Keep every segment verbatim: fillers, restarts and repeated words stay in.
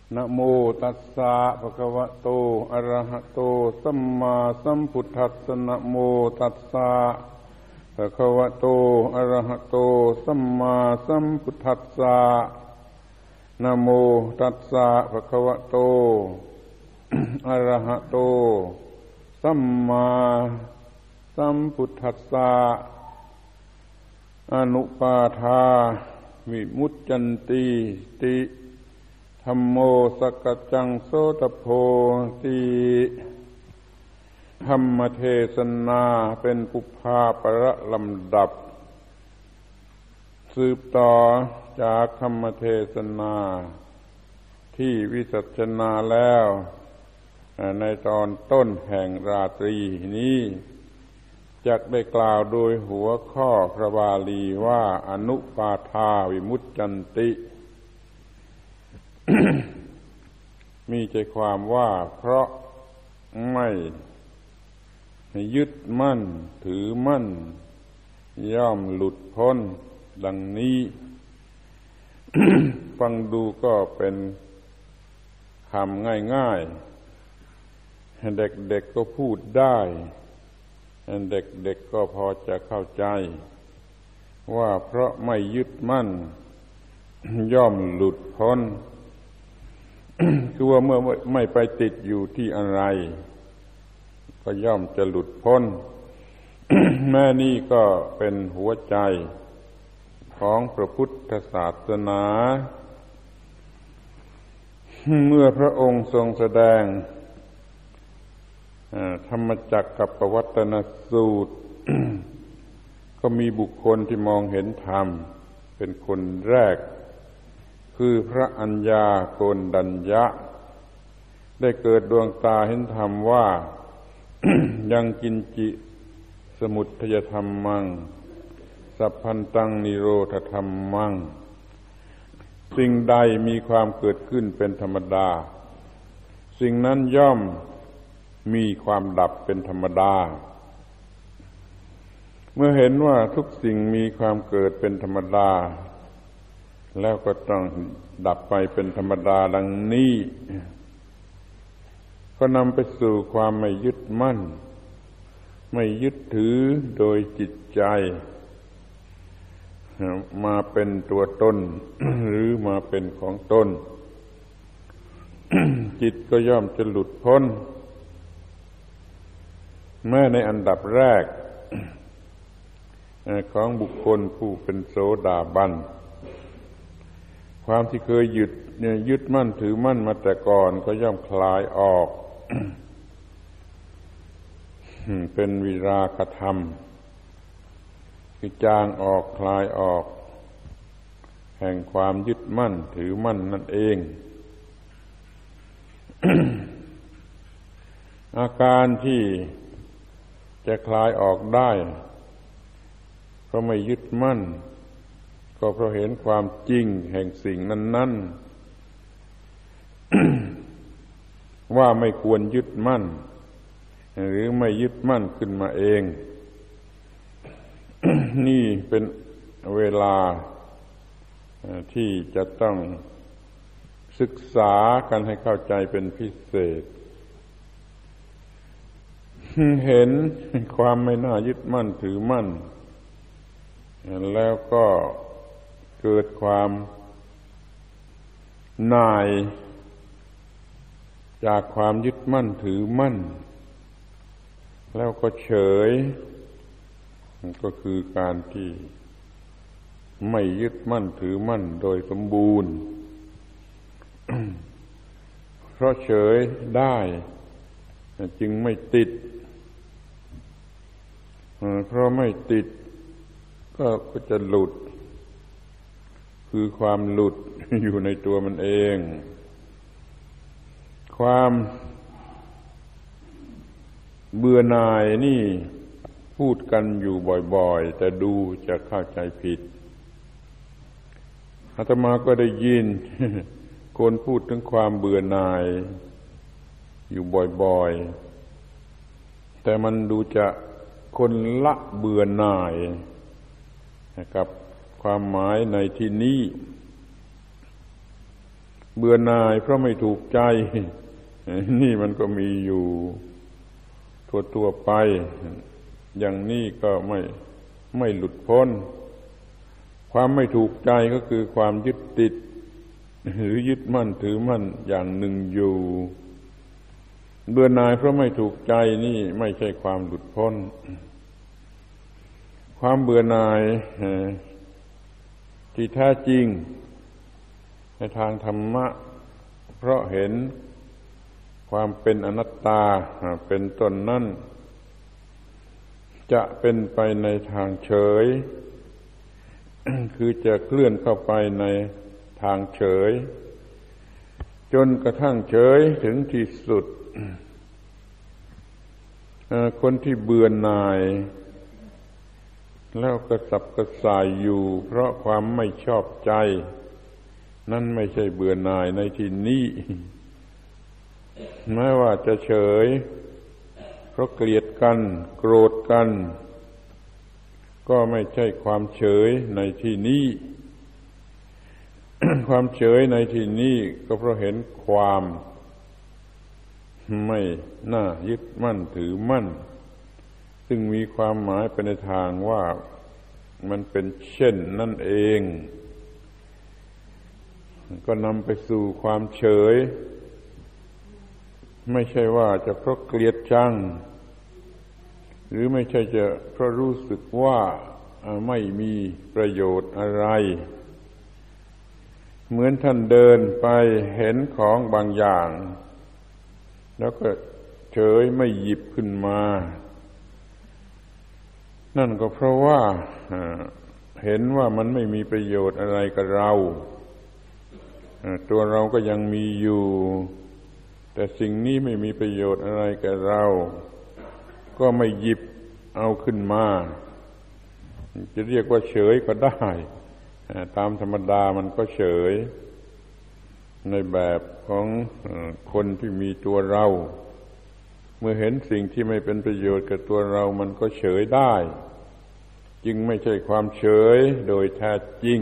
นะโมตัสสะภะคะวะโตอะระหะโตสัมมาสัมพุทธัสสะนะโมตัสสะภะคะวะโตอะระหะโตสัมมาสัมพุทธัสสะนะโมตัสสะภะคะวะโตอะระหะโตสัมมาสัมพุทธัสสะอนุปาทาวิมุตจันติติธัมโมสักกจังโสตโพติธรรมเทศนาเป็นปุพพาประลำดับสืบต่อจากธรรมเทศนาที่วิสัชนาแล้วในตอนต้นแห่งราตรีนี้จักได้กล่าวโดยหัวข้อพระบาลีว่าอนุปาทาวิมุตจันติ มีใจความว่าเพราะไม่ยึดมั่นถือมั่นย่อมหลุดพ้นดังนี้ ฟังดูก็เป็นคำง่ายๆเด็กๆก็พูดได้เด็กๆก็พอจะเข้าใจว่าเพราะไม่ยึดมั่นย่อมหลุดพ้น คือว่าเมื่อไม่ไปติดอยู่ที่อะไรก็ย่อมจะหลุดพ้น แม่นี่ก็เป็นหัวใจของพระพุทธศาสนาเมื่อพระองค์ทรงแสดงธรรมจักรกับปวัตตนสูตร ก็มีบุคคลที่มองเห็นธรรมเป็นคนแรกคือพระอัญญาโกณฑัญญะได้เกิดดวงตาเห็นธรรมว่า ยังกินจิสมุทัยธรรมังสัพพันตังนิโรธธรรมังสิ่งใดมีความเกิดขึ้นเป็นธรรมดาสิ่งนั้นย่อมมีความดับเป็นธรรมดาเมื่อเห็นว่าทุกสิ่งมีความเกิดเป็นธรรมดาแล้วก็ต้องดับไปเป็นธรรมดาดังนี้ก็นำไปสู่ความไม่ยึดมั่นไม่ยึดถือโดยจิตใจมาเป็นตัวตน หรือมาเป็นของตน จิตก็ย่อมจะหลุดพ้นแม้ในอันดับแรกของบุคคลผู้เป็นโสดาบันความที่เคยยึดเนี่ยยึดมั่นถือมั่นมาแต่ก่อนก็ย่อมคลายออก เป็นวิราคะธรรมคือจางออกคลายออกแห่งความยึดมั่นถือมั่นนั่นเอง อาการที่จะคลายออกได้เพราะไม่ยึดมั่นก็เพราะเห็นความจริงแห่งสิ่งนั้นๆ ว่าไม่ควรยึดมั่นหรือไม่ยึดมั่นขึ้นมาเอง นี่เป็นเวลาที่จะต้องศึกษากันให้เข้าใจเป็นพิเศษเห็นความไม่น่ายึดมั่นถือมั่นแล้วก็เกิดความน่ายจากความยึดมั่นถือมั่นแล้วก็เฉยก็คือการที่ไม่ยึดมั่นถือมั่นโดยสมบูรณ์ เพราะเฉยได้จึงไม่ติดเพราะไม่ติดก็จะหลุดคือความหลุดอยู่ในตัวมันเองความเบื่อหน่ายนี่พูดกันอยู่บ่อยๆแต่ดูจะเข้าใจผิดอาตมาก็ได้ยิน คนพูดถึงความเบื่อหน่ายอยู่บ่อยๆแต่มันดูจะคนละเบื่อหน่ายกับความหมายในที่นี้เบื่อหน่ายเพราะไม่ถูกใจนี่มันก็มีอยู่ทั่วๆไปอย่างนี้ก็ไม่ไม่หลุดพ้นความไม่ถูกใจก็คือความยึดติดหรือยึดมั่นถือมั่นอย่างหนึ่งอยู่เบื่อหน่ายเพราะไม่ถูกใจนี่ไม่ใช่ความหลุดพ้นความเบื่อหน่ายที่แท้จริงในทางธรรมะเพราะเห็นความเป็นอนัตตาเป็นต้นนั่นจะเป็นไปในทางเฉย คือจะเคลื่อนเข้าไปในทางเฉยจนกระทั่งเฉยถึงที่สุดคนที่เบื่อหน่ายแล้วกระสับกระส่ายอยู่เพราะความไม่ชอบใจนั่นไม่ใช่เบื่อหน่ายในที่นี้แม้ว่าจะเฉยเพราะเกลียดกันโกรธกันก็ไม่ใช่ความเฉยในที่นี้ ความเฉยในที่นี้ก็เพราะเห็นความไม่น่ายึดมั่นถือมั่นซึ่งมีความหมายไปในทางว่ามันเป็นเช่นนั่นเองก็นำไปสู่ความเฉยไม่ใช่ว่าจะเพราะเกลียดชังหรือไม่ใช่จะเพราะรู้สึกว่าไม่มีประโยชน์อะไรเหมือนท่านเดินไปเห็นของบางอย่างแล้วก็เฉยไม่หยิบขึ้นมานั่นก็เพราะว่าเห็นว่ามันไม่มีประโยชน์อะไรกับเราตัวเราก็ยังมีอยู่แต่สิ่งนี้ไม่มีประโยชน์อะไรกับเราก็ไม่หยิบเอาขึ้นมาจะเรียกว่าเฉยก็ได้ตามธรรมดามันก็เฉยในแบบของคนที่มีตัวเราเมื่อเห็นสิ่งที่ไม่เป็นประโยชน์กับตัวเรามันก็เฉยได้จึงไม่ใช่ความเฉยโดยแท้จริง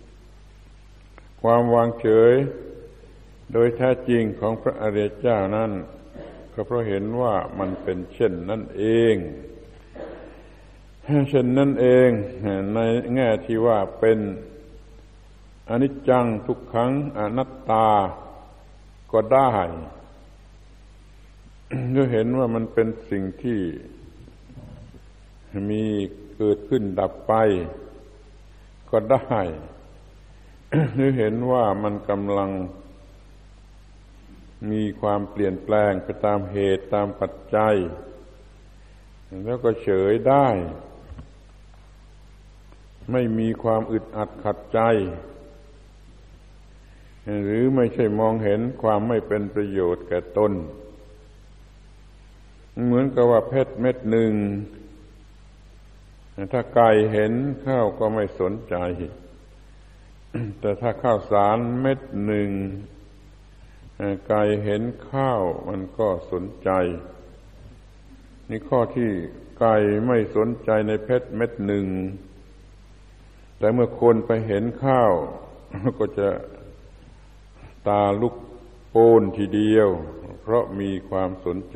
ความวางเฉยโดยแท้จริงของพระอริยเจ้านั้นก็เพราะเห็นว่ามันเป็นเช่นนั่นเองเช่นนั่นเองในแง่ที่ว่าเป็นอนิจจังทุกขังอนัตตาก็ได้ก็เห็นว่ามันเป็นสิ่งที่มีเกิดขึ้นดับไปก็ได้หรือเห็นว่ามันกำลังมีความเปลี่ยนแปลงไปตามเหตุตามปัจจัยแล้วก็เฉยได้ไม่มีความอึดอัดขัดใจหรือไม่ใช่มองเห็นความไม่เป็นประโยชน์แก่ตนเหมือนกับว่าเพชรเม็ดหนึ่งถ้าไก่เห็นข้าวก็ไม่สนใจแต่ถ้าข้าวสารเม็ดหนึ่งไก่เห็นข้าวมันก็สนใจนี่ข้อที่ไก่ไม่สนใจในเพชรเม็ดหนึ่งแต่เมื่อคนไปเห็นข้าวก็จะตาลุกโปนทีเดียวเพราะมีความสนใจ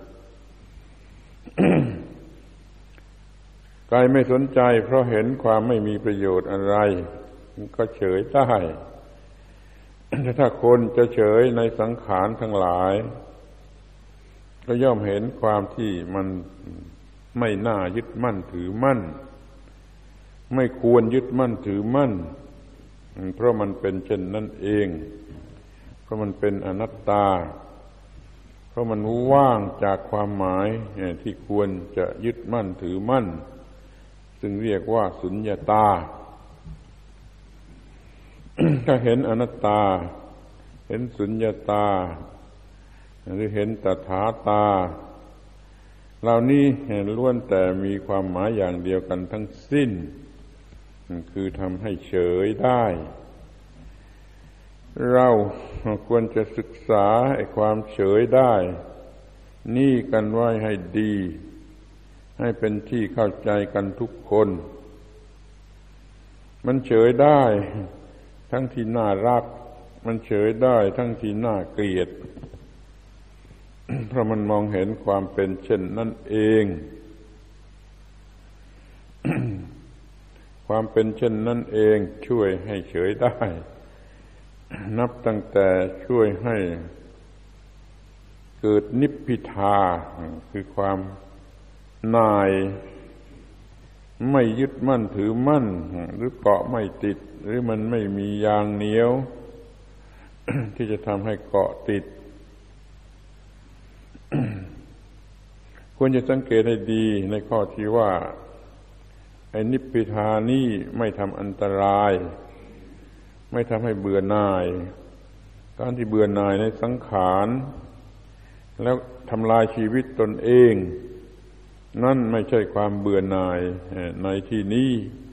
ไก่ไม่สนใจเพราะเห็นความไม่มีประโยชน์อะไรก็เฉยได้แต่ถ้าคนจะเฉยในสังขารทั้งหลายก็ย่อมเห็นความที่มันไม่น่ายึดมั่นถือมั่นไม่ควรยึดมั่นถือมั่นเพราะมันเป็นเช่นนั้นเองเพราะมันเป็นอนัตตาเพราะมันว่างจากความหมายที่ควรจะยึดมั่นถือมั่นซึ่งเรียกว่าสุญญตา ถ้าเห็นอนัตตาเห็นสุญญตาหรือเห็นตถาตาเหล่านี้ล้วนแต่มีความหมายอย่างเดียวกันทั้งสิ้นคือทำให้เฉยได้เราควรจะศึกษาไอ้ความเฉยได้นี่กันไว้ให้ดีให้เป็นที่เข้าใจกันทุกคนมันเฉยได้ทั้งที่น่ารักมันเฉยได้ทั้งที่น่าเกลียด เพราะมันมองเห็นความเป็นเช่นนั่นเอง ความเป็นเช่นนั่นเองช่วยให้เฉยได้ นับตั้งแต่ช่วยให้เกิดนิพพิทาคือความน่ายไม่ยึดมั่นถือมั่นหรือเกาะไม่ติดหรือมันไม่มียางเหนียว ที่จะทำให้เกาะติด ควรจะสังเกตให้ดีในข้อที่ว่าไอ้นิพพิทานี่ไม่ทำอันตรายไม่ทำให้เบื่อหน่ายการที่เบื่อหน่ายในสังขารแล้วทำลายชีวิตตนเองนั่นไม่ใช่ความเบื่อหน่ายในที่นี้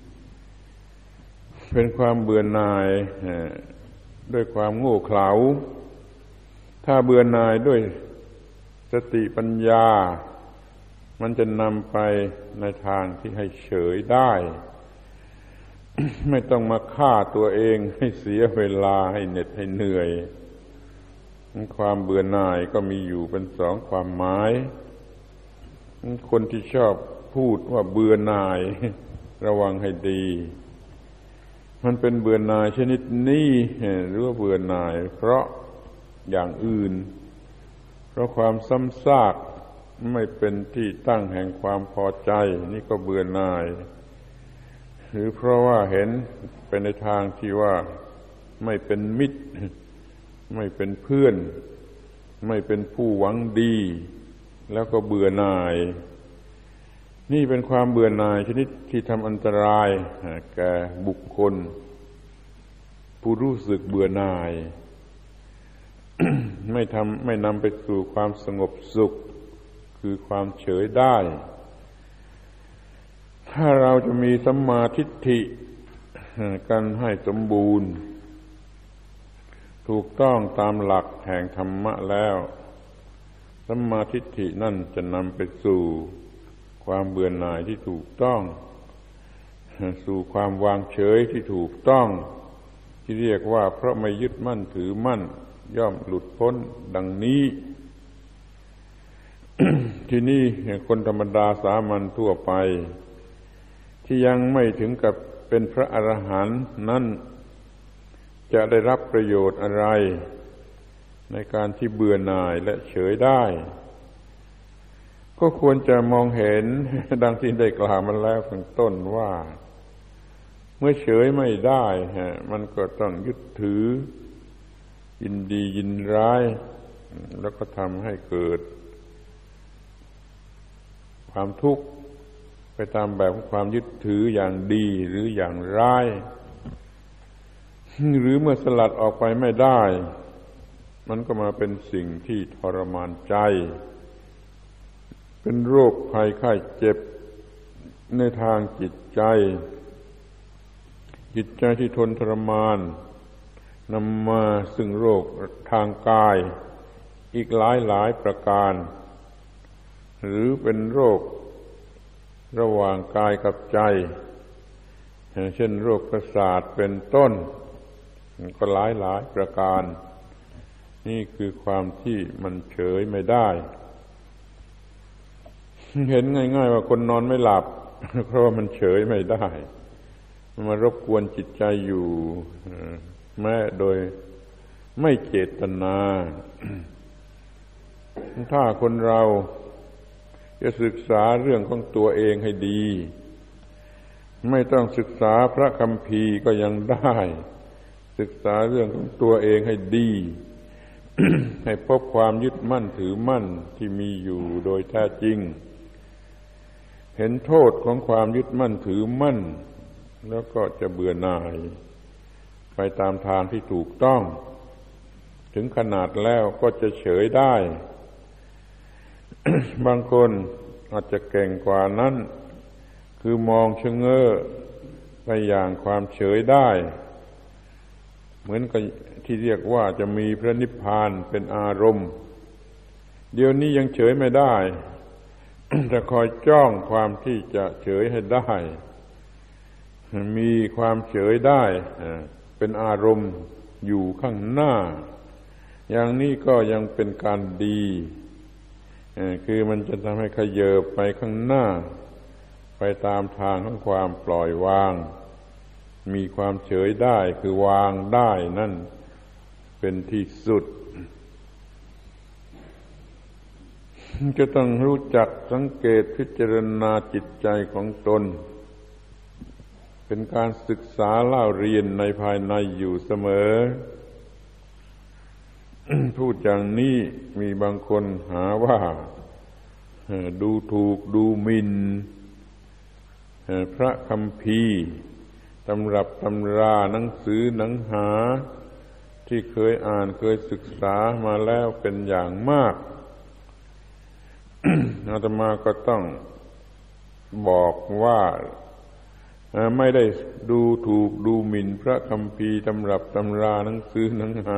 เป็นความเบื่อหน่ายด้วยความโง่เขลาถ้าเบื่อหน่ายด้วยสติปัญญามันจะนำไปในทางที่ให้เฉยได้ ไม่ต้องมาฆ่าตัวเองให้เสียเวลาให้เหน็ดให้เหนื่อยความเบื่อหน่ายก็มีอยู่เป็นสองความหมายคนที่ชอบพูดว่าเบื่อหน่ายระวังให้ดีมันเป็นเบื่อหน่ายชนิดนี้หรือว่าเบื่อหน่ายเพราะอย่างอื่นเพราะความซ้ำซากไม่เป็นที่ตั้งแห่งความพอใจนี่ก็เบื่อหน่ายหรือเพราะว่าเห็นเป็นในทางที่ว่าไม่เป็นมิตรไม่เป็นเพื่อนไม่เป็นผู้หวังดีแล้วก็เบื่อหน่ายนี่เป็นความเบื่อหน่ายชนิดที่ทำอันตรายแก่บุคคลผู้รู้สึกเบื่อหน่าย ไม่ทำไม่นำไปสู่ความสงบสุขคือความเฉยได้ถ้าเราจะมีสัมมาทิฏฐิกันให้สมบูรณ์ถูกต้องตามหลักแห่งธรรมะแล้วสัมมาทิฏฐินั่นจะนำไปสู่ความเบื่อหน่ายที่ถูกต้องสู่ความวางเฉยที่ถูกต้องที่เรียกว่าเพราะไม่ยึดมั่นถือมั่นย่อมหลุดพ้นดังนี้ ที่นี่คนธรรมดาสามัญทั่วไปที่ยังไม่ถึงกับเป็นพระอรหันต์นั้นจะได้รับประโยชน์อะไรในการที่เบื่อหน่ายและเฉยได้ก็ควรจะมองเห็นดังที่ได้กล่าวมาแล้วข้างต้นว่าเมื่อเฉยไม่ได้มันก็ต้องยึดถือยินดียินร้ายแล้วก็ทำให้เกิดความทุกข์ไปตามแบบของความยึดถืออย่างดีหรืออย่างร้ายหรือเมื่อสลัดออกไปไม่ได้มันก็มาเป็นสิ่งที่ทรมานใจเป็นโรคภัยไข้เจ็บในทางจิตใจจิตใจที่ทนทรมานนำมาซึ่งโรคทางกายอีกหลายหลายประการหรือเป็นโรคระหว่างกายกับใจเช่นโรคประสาทเป็นต้นก็หลายหลายประการนี่คือความที่มันเฉยไม่ได้เห็นง่ายๆว่าคนนอนไม่หลับเพราะว่ามันเฉยไม่ได้มันมารบกวนจิตใจอยู่แม้โดยไม่เจตนาถ้าคนเราจะศึกษาเรื่องของตัวเองให้ดีไม่ต้องศึกษาพระคัมภีร์ก็ยังได้ศึกษาเรื่องของตัวเองให้ดี ให้พบความยึดมั่นถือมั่นที่มีอยู่โดยแท้จริงเห็นโทษของความยึดมั่นถือมั่นแล้วก็จะเบื่อหน่ายไปตามทางที่ถูกต้องถึงขนาดแล้วก็จะเฉยได้ บางคนอาจจะเก่งกว่านั้นคือมองชะเง้อไปอย่างความเฉยได้เหมือนกับที่เรียกว่าจะมีพระนิพพานเป็นอารมณ์เดี๋ยวนี้ยังเฉยไม่ได้ จะคอยจ้องความที่จะเฉยให้ได้มีความเฉยได้เป็นอารมณ์อยู่ข้างหน้าอย่างนี้ก็ยังเป็นการดีคือมันจะทำให้ขยับไปข้างหน้าไปตามทางของความปล่อยวางมีความเฉยได้คือวางได้นั่นเป็นที่สุดจะต้องรู้จักสังเกตพิจารณาจิตใจของตนเป็นการศึกษาเล่าเรียนในภายในอยู่เสมอ พูดอย่างนี้มีบางคนหาว่าดูถูกดูหมิ่นพระคัมภีร์ตำรับตำราหนังสือหนังหาที่เคยอ่านเคยศึกษามาแล้วเป็นอย่างมาก อาตมาก็ต้องบอกว่าไม่ได้ดูถูกดูหมิ่นพระคัมภีร์ตำรับตำราหนังสือหนังหา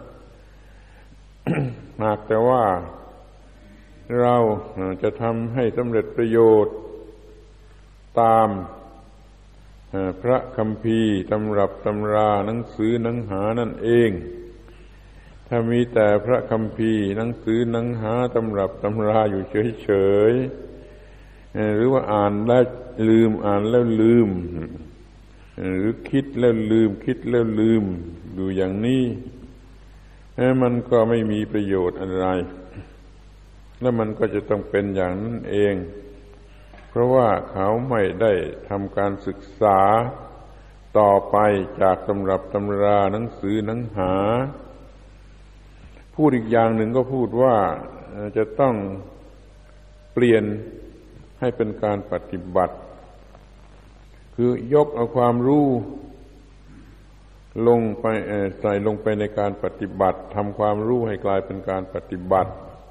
หากแต่ว่าเราจะทำให้สำเร็จประโยชน์ตามพระคัมภีร์ตำรับตำราหนังสือหนังหานั่นเองถ้ามีแต่พระคัมภีร์หนังสือหนังหาตำรับตำราอยู่เฉยๆหรือว่าอ่านแล้วลืมอ่านแล้วลืมหรือคิดแล้วลืมคิดแล้วลืมอยู่อย่างนี้มันก็ไม่มีประโยชน์อะไรแล้วมันก็จะต้องเป็นอย่างนั้นเองเพราะว่าเขาไม่ได้ทำการศึกษาต่อไปจากตำรับตำราหนังสือหนังหาพูดอีกอย่างหนึ่งก็พูดว่าจะต้องเปลี่ยนให้เป็นการปฏิบัติคือยกเอาความรู้ลงไปใส่ลงไปในการปฏิบัติทำความรู้ให้กลายเป็นการปฏิบัติ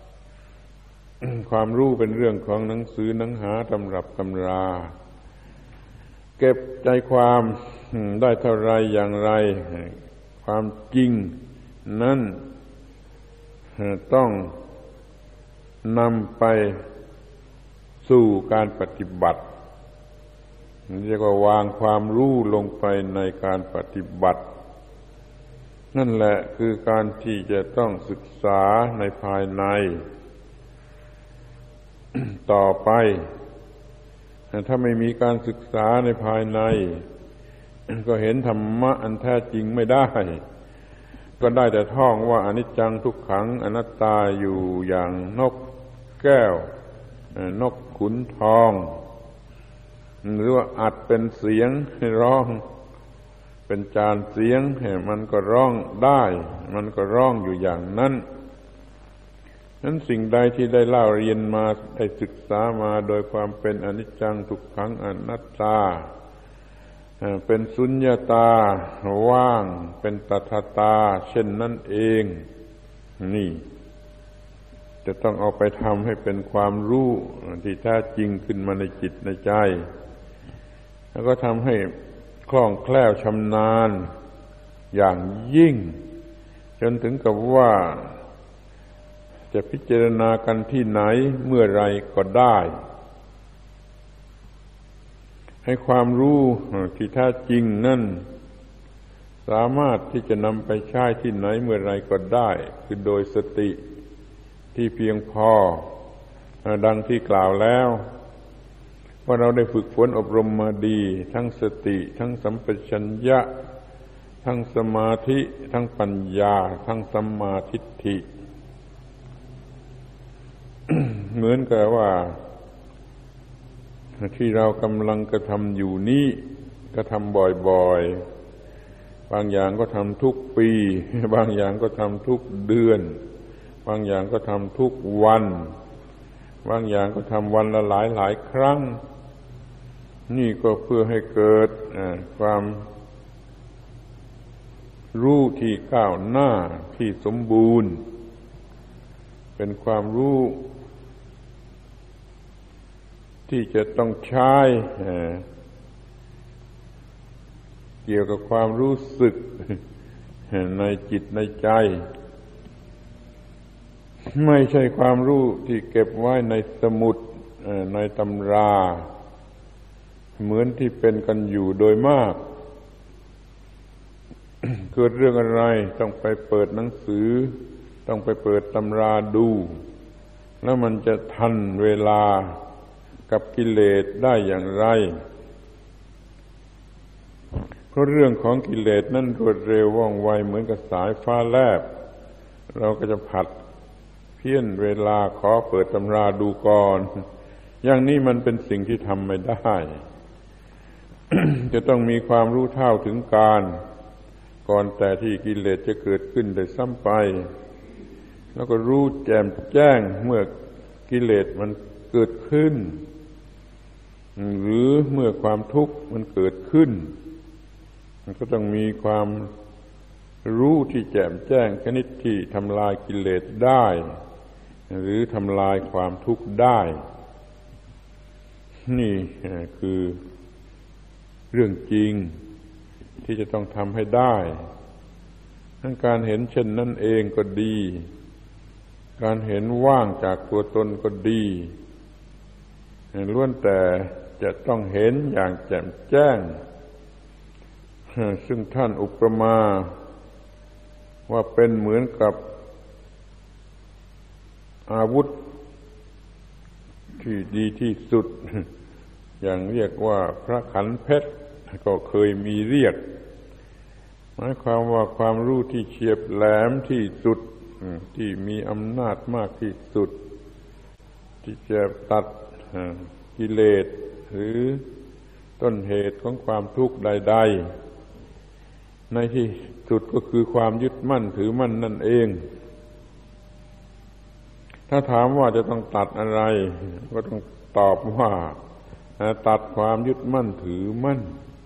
ความรู้เป็นเรื่องของหนังสือหนังหาตำรับตำราเก็บใจความได้เท่าไรอย่างไรความจริงนั้นต้องนำไปสู่การปฏิบัติเรียกว่าวางความรู้ลงไปในการปฏิบัตินั่นแหละคือการที่จะต้องศึกษาในภายใน ต่อไปถ้าไม่มีการศึกษาในภายในก็เห็นธรรมะอันแท้จริงไม่ได้ก็ได้แต่ท่องว่าอนิจจังทุกขังอนัตตาอยู่อย่างนกแก้วนกขุนทองหรือว่าอัดเป็นเสียงให้ร้องเป็นจานเสียงให้มันก็ร้องได้มันก็ร้องอยู่อย่างนั้นนั้นสิ่งใดที่ได้เล่าเรียนมาได้ศึกษามาโดยความเป็นอนิจจังทุกขังอนัตตาเป็นสุญญตาว่างเป็นตถาตาเช่นนั้นเองนี่จะต้องเอาไปทำให้เป็นความรู้ที่แท้จริงขึ้นมาในจิตในใจแล้วก็ทำให้คล่องแคล่วชำนาญอย่างยิ่งจนถึงกับว่าจะพิจารณากันที่ไหนเมื่อไรก็ได้ให้ความรู้ที่แท้จริงนั่นสามารถที่จะนำไปใช้ที่ไหนเมื่อไรก็ได้คือโดยสติที่เพียงพอดังที่กล่าวแล้วว่าเราได้ฝึกฝนอบรมมาดีทั้งสติทั้งสัมปชัญญะทั้งสมาธิทั้งปัญญาทั้งสัมมาทิฏฐิ เหมือนกับว่าที่เรากำลังกระทำอยู่นี้กระทำบ่อยๆบางอย่างก็ทำทุกปีบางอย่างก็ทำทุกเดือนบางอย่างก็ทำทุกวันบางอย่างก็ทำวันละหลายหลายครั้งนี่ก็เพื่อให้เกิดความรู้ที่ก้าวหน้าที่สมบูรณ์เป็นความรู้ที่จะต้องใช้เกี่ยวกับความรู้สึกในจิตในใจไม่ใช่ความรู้ที่เก็บไว้ในสมุดในตำราเหมือนที่เป็นกันอยู่โดยมากเกิดเรื่องอะไรต้องไปเปิดหนังสือต้องไปเปิดตำราดูแล้วมันจะทันเวลากับกิเลสได้อย่างไรเพราะเรื่องของกิเลสนั่นรวดเร็วว่องไวเหมือนกับสายฟ้าแลบเราก็จะผัดเพี้ยนเวลาขอเปิดตำราดูก่อนอย่างนี้มันเป็นสิ่งที่ทำไม่ได้ จะต้องมีความรู้เท่าถึงการก่อนแต่ที่กิเลสจะเกิดขึ้นได้ซ้ำไปแล้วก็รู้แจ่มแจ้งเมื่อกิเลสมันเกิดขึ้นหรือเมื่อความทุกข์มันเกิดขึ้นมันก็ต้องมีความรู้ที่แจ่มแจ้งชนิดที่ทำลายกิเลสได้หรือทำลายความทุกข์ได้นี่คือเรื่องจริงที่จะต้องทำให้ได้ทั้งการเห็นเช่นนั้นเองก็ดีการเห็นว่างจากตัวตนก็ดีล้วนแต่จะต้องเห็นอย่างแจ่มแจ้งซึ่งท่านอุปมาว่าเป็นเหมือนกับอาวุธที่ดีที่สุดอย่างเรียกว่าพระขันเพชรก็เคยมีเรียกหมายความว่าความรู้ที่เฉียบแหลมที่สุดที่มีอำนาจมากที่สุดที่จะตัดกิเลสหรือต้นเหตุของความทุกข์ใดๆในที่สุดก็คือความยึดมั่นถือมั่นนั่นเองถ้าถามว่าจะต้องตัดอะไรก็ต้องตอบว่าตัดความยึดมั่นถือมั่น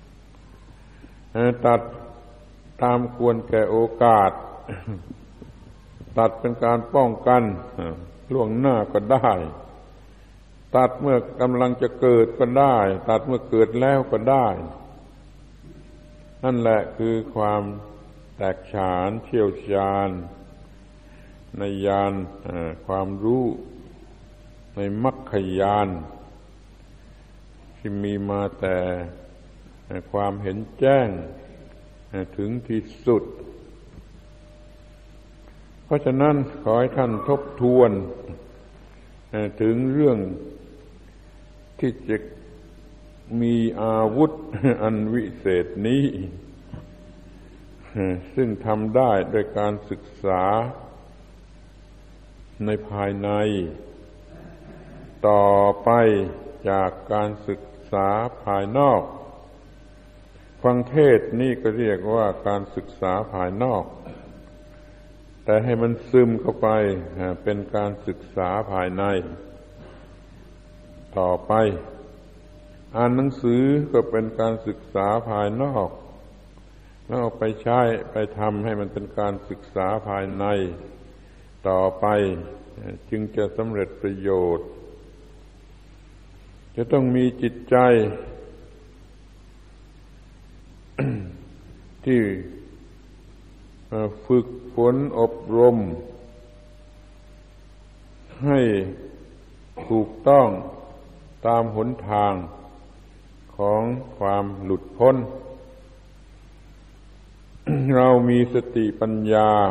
ตัดตามควรแก่โอกาสตัดเป็นการป้องกันล่วงหน้าก็ได้ตัดเมื่อกำลังจะเกิดก็ได้ตัดเมื่อเกิดแล้วก็ได้นั่นแหละคือความแตกฉานเชี่ยวชาญในญาณความรู้ในมรรคญาณที่มีมาแต่ความเห็นแจ้งถึงที่สุดเพราะฉะนั้นขอให้ท่านทบทวนถึงเรื่องที่จะมีอาวุธอันวิเศษนี้ซึ่งทำได้โดยการศึกษาในภายในต่อไปจากการศึกษาภายนอกฟังเทศนี่ก็เรียกว่าการศึกษาภายนอกแต่ให้มันซึมเข้าไปเป็นการศึกษาภายในต่อไปอ่านหนังสือก็เป็นการศึกษาภายนอกแล้วเอาไปใช้ไปทำให้มันเป็นการศึกษาภายในต่อไปจึงจะสำเร็จประโยชน์จะต้องมีจิตใจ ที่ฝึกฝนอบรมให้ถูกต้องตามหนทางของความหลุดพ้น เรามีสติปัญญา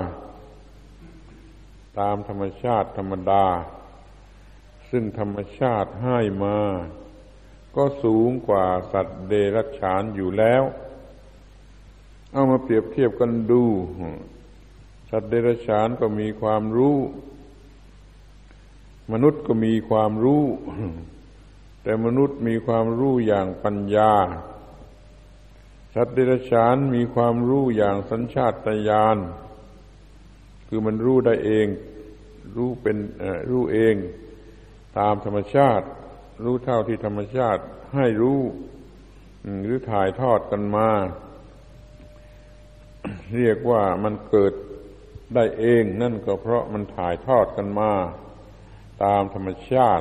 ตามธรรมชาติธรรมดาซึ่งธรรมชาติให้มาก็สูงกว่าสัตว์เดรัจฉานอยู่แล้วเอามาเปรียบเทียบกันดูสัตว์เดรัจฉานก็มีความรู้มนุษย์ก็มีความรู้แต่มนุษย์มีความรู้อย่างปัญญาสัตว์เดรัจฉานมีความรู้อย่างสัญชาตญาณคือมันรู้ได้เองรู้เป็นเอ่อรู้เองตามธรรมชาติรู้เท่าที่ธรรมชาติให้รู้หรือถ่ายทอดกันมาเรียกว่ามันเกิดได้เองนั่นก็เพราะมันถ่ายทอดกันมาตามธรรมชาติ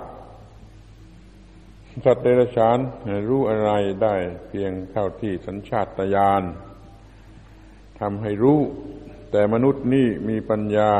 สัตว์เดรัจฉานรู้อะไรได้เพียงเท่าที่สัญชาตญาณทำให้รู้แต่มนุษย์นี่มีปัญญา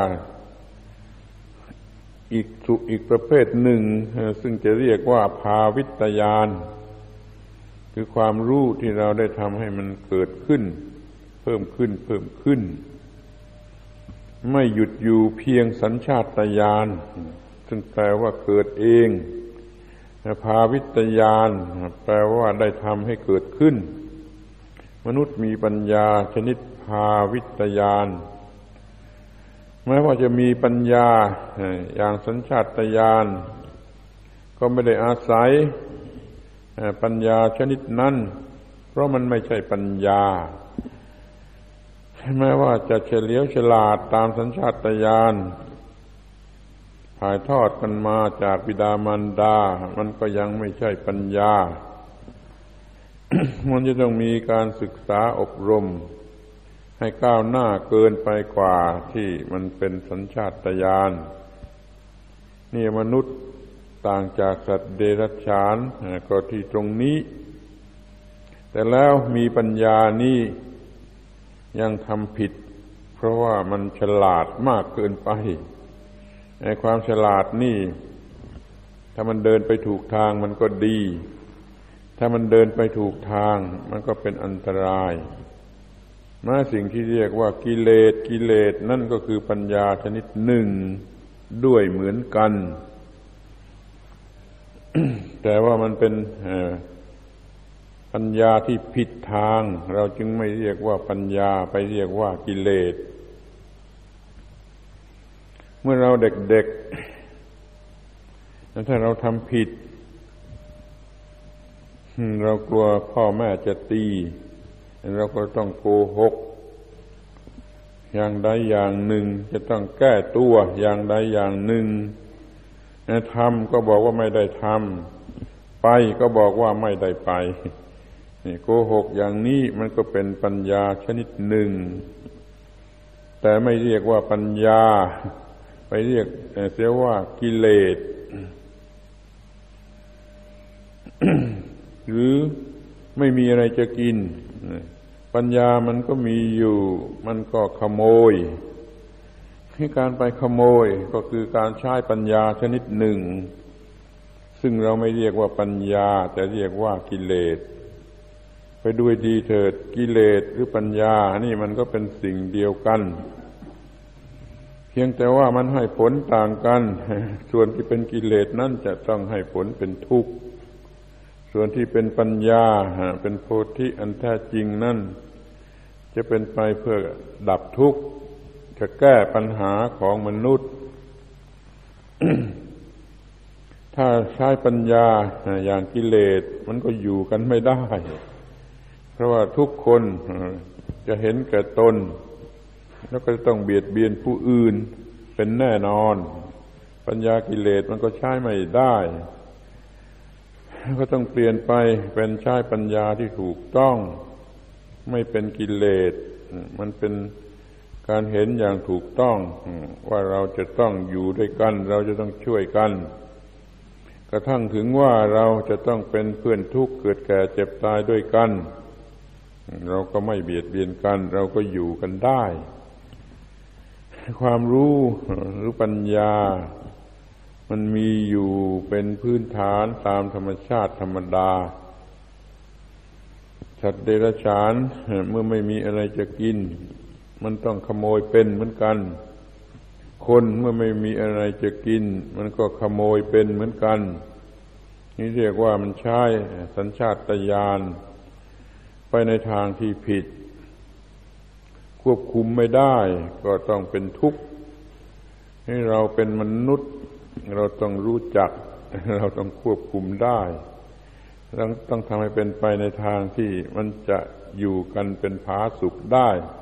อีกสุอีกประเภทหนึ่งซึ่งจะเรียกว่าภาวิตญาณคือความรู้ที่เราได้ทำให้มันเกิดขึ้นพิ่มขึ้นเพิ่มขึ้นไม่หยุดอยู่เพียงสัญชาตญาณซึ่งแปลว่าเกิดเองภาวิตญาณแปลว่าได้ทำให้เกิดขึ้นมนุษย์มีปัญญาชนิดภาวิตญาณแม้ว่าจะมีปัญญาอย่างสัญชาตญาณก็ไม่ได้อาศัยปัญญาชนิดนั้นเพราะมันไม่ใช่ปัญญาแม้ว่าจะเฉลียวฉลาดตามสัญชาตญาณถ่ายทอดกันมาจากบิดามารดามันก็ยังไม่ใช่ปัญญา มันจะต้องมีการศึกษาอบรมให้ก้าวหน้าเกินไปกว่าที่มันเป็นสัญชาตญาณนี่มนุษย์ต่างจากสัตว์เดรัจฉานก็ที่ตรงนี้แต่แล้วมีปัญญานี่ยังทำผิดเพราะว่ามันฉลาดมากเกินไปในความฉลาดนี่ถ้ามันเดินไปถูกทางมันก็ดีถ้ามันเดินไปถูกทางมันก็เป็นอันตรายแม้สิ่งที่เรียกว่ากิเลสกิเลสนั่นก็คือปัญญาชนิดหนึ่งด้วยเหมือนกัน แต่ว่ามันเป็นปัญญาที่ผิดทางเราจึงไม่เรียกว่าปัญญาไปเรียกว่ากิเลสเมื่อเราเด็กๆถ้าเราทำผิดเรากลัวพ่อแม่จะตีเราก็ต้องโกหกอย่างใดอย่างหนึ่งจะต้องแก้ตัวอย่างใดอย่างหนึ่งทำก็บอกว่าไม่ได้ทำไปก็บอกว่าไม่ได้ไปนี่โกหกอย่างนี้มันก็เป็นปัญญาชนิดหนึ่งแต่ไม่เรียกว่าปัญญาไปเรียกเสียว่ากิเลส หรือไม่มีอะไรจะกินปัญญามันก็มีอยู่มันก็ขโมยที่การไปขโมยก็คือการใช้ปัญญาชนิดหนึ่งซึ่งเราไม่เรียกว่าปัญญาแต่เรียกว่ากิเลสไปด้วยดีเถิดกิเลสหรือปัญญานี่มันก็เป็นสิ่งเดียวกันเพียงแต่ว่ามันให้ผลต่างกันส่วนที่เป็นกิเลสนั่นจะต้องให้ผลเป็นทุกข์ส่วนที่เป็นปัญญาเป็นโพธิอันแท้จริงนั่นจะเป็นไปเพื่อดับทุกข์จะแก้ปัญหาของมนุษย์ ถ้าใช้ปัญญาอย่างกิเลสมันก็อยู่กันไม่ได้เพราะว่าทุกคนจะเห็นแก่ตนแล้วก็ต้องเบียดเบียนผู้อื่นเป็นแน่นอนปัญญากิเลสมันก็ใช้ไม่ได้ก็ต้องเปลี่ยนไปเป็นใช้ปัญญาที่ถูกต้องไม่เป็นกิเลสมันเป็นการเห็นอย่างถูกต้องว่าเราจะต้องอยู่ด้วยกันเราจะต้องช่วยกันกระทั่งถึงว่าเราจะต้องเป็นเพื่อนทุกข์เกิดแก่เจ็บตายด้วยกันเราก็ไม่เบียดเบียนกันเราก็อยู่กันได้ความรู้หรือปัญญามันมีอยู่เป็นพื้นฐานตามธรรมชาติธรรมดาสัตว์เดรัจฉานเมื่อไม่มีอะไรจะกินมันต้องขโมยเป็นเหมือนกันคนเมื่อไม่มีอะไรจะกินมันก็ขโมยเป็นเหมือนกันนี่เรียกว่ามันใช้สัญชาตญาณไปในทางที่ผิดควบคุมไม่ได้ก็ต้องเป็นทุกข์ให้เราเป็นมนุษย์เราต้องรู้จักเราต้องควบคุมได้ต้องต้องทำให้เป็นไปในทางที่มันจะอยู่กันเป็นผาสุกได้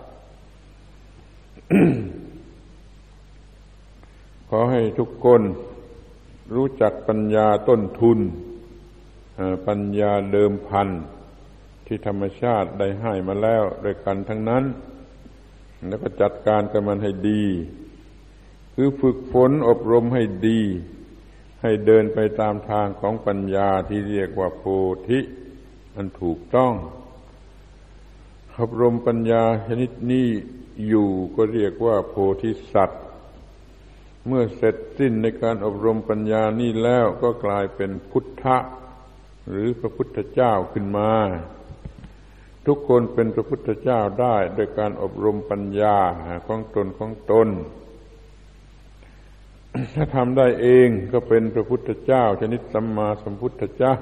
ขอให้ทุกคนรู้จักปัญญาต้นทุนปัญญาเดิมพันที่ธรรมชาติได้ให้มาแล้วด้วยกันทั้งนั้นแล้วก็จัดการกับมันให้ดีคือฝึกฝนอบรมให้ดีให้เดินไปตามทางของปัญญาที่เรียกว่าโพธิอันถูกต้องอบรมปัญญาชนิดนี้อยู่ก็เรียกว่าโพธิสัตว์เมื่อเสร็จสิ้นในการอบรมปัญญานี้แล้วก็กลายเป็นพุทธะหรือพระพุทธเจ้าขึ้นมาทุกคนเป็นพระพุทธเจ้าได้โดยการอบรมปัญญาของตนของตนถ้าทำได้เองก็เป็นพระพุทธเจ้าชนิดสัมมาสัมพุทธเจ้า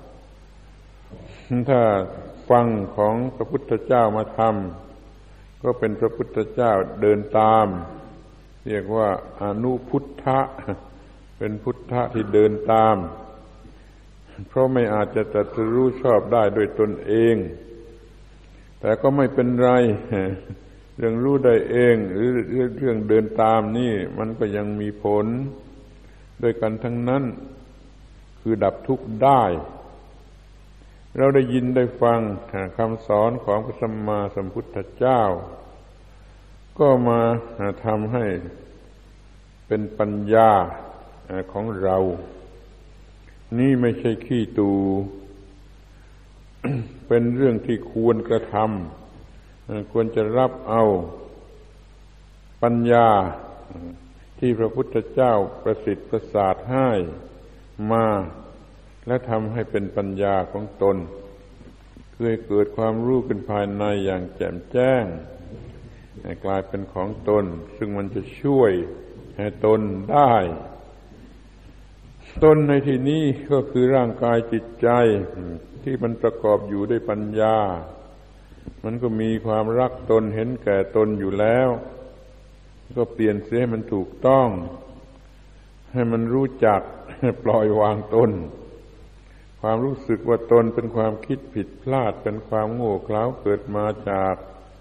ถ้าฟังของพระพุทธเจ้ามาทำก็เป็นพระพุทธเจ้าเดินตามเรียกว่าอนุพุทธะเป็นพุทธะที่เดินตามเพราะไม่อาจจะตรัสรู้ชอบได้ด้วยตนเองแต่ก็ไม่เป็นไรเรื่องรู้ได้เองหรือเรื่องเดินตามนี่มันก็ยังมีผลด้วยกันทั้งนั้นคือดับทุกข์ได้เราได้ยินได้ฟังคำสอนของพระสัมมาสัมพุทธเจ้าก็มาทำให้เป็นปัญญาของเรานี่ไม่ใช่ขี้ตูเป็นเรื่องที่ควรกระทำควรจะรับเอาปัญญาที่พระพุทธเจ้าประสิทธิ์ประสาทให้มาและทำให้เป็นปัญญาของตนคือให้เกิดความรู้ขึ้นภายในอย่างแจ่มแจ้งให้กลายเป็นของตนซึ่งมันจะช่วยให้ตนได้ตนในที่นี้ก็คือร่างกายจิตใจที่มันประกอบอยู่ด้วยปัญญามันก็มีความรักตนเห็นแก่ตนอยู่แล้วก็เปลี่ยนเสียให้มันถูกต้องให้มันรู้จักปล่อยวางตนความรู้สึกว่าตนเป็นความคิดผิดพลาดเป็นความโง่เขลาเกิดมาจาก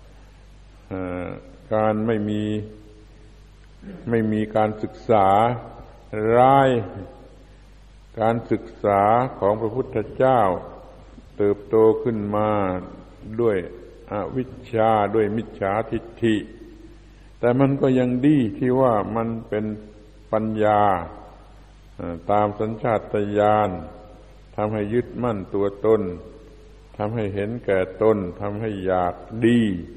การไม่มีไม่มีการศึกษาร้ายการศึกษาของพระพุทธเจ้าเติบโตขึ้นมาด้วยอวิชชาด้วยมิจฉาทิฏฐิแต่มันก็ยังดีที่ว่ามันเป็นปัญญาตามสัญชาตญาณทำให้ยึดมั่นตัวตนทำให้เห็นแก่ตนทำให้อยากดี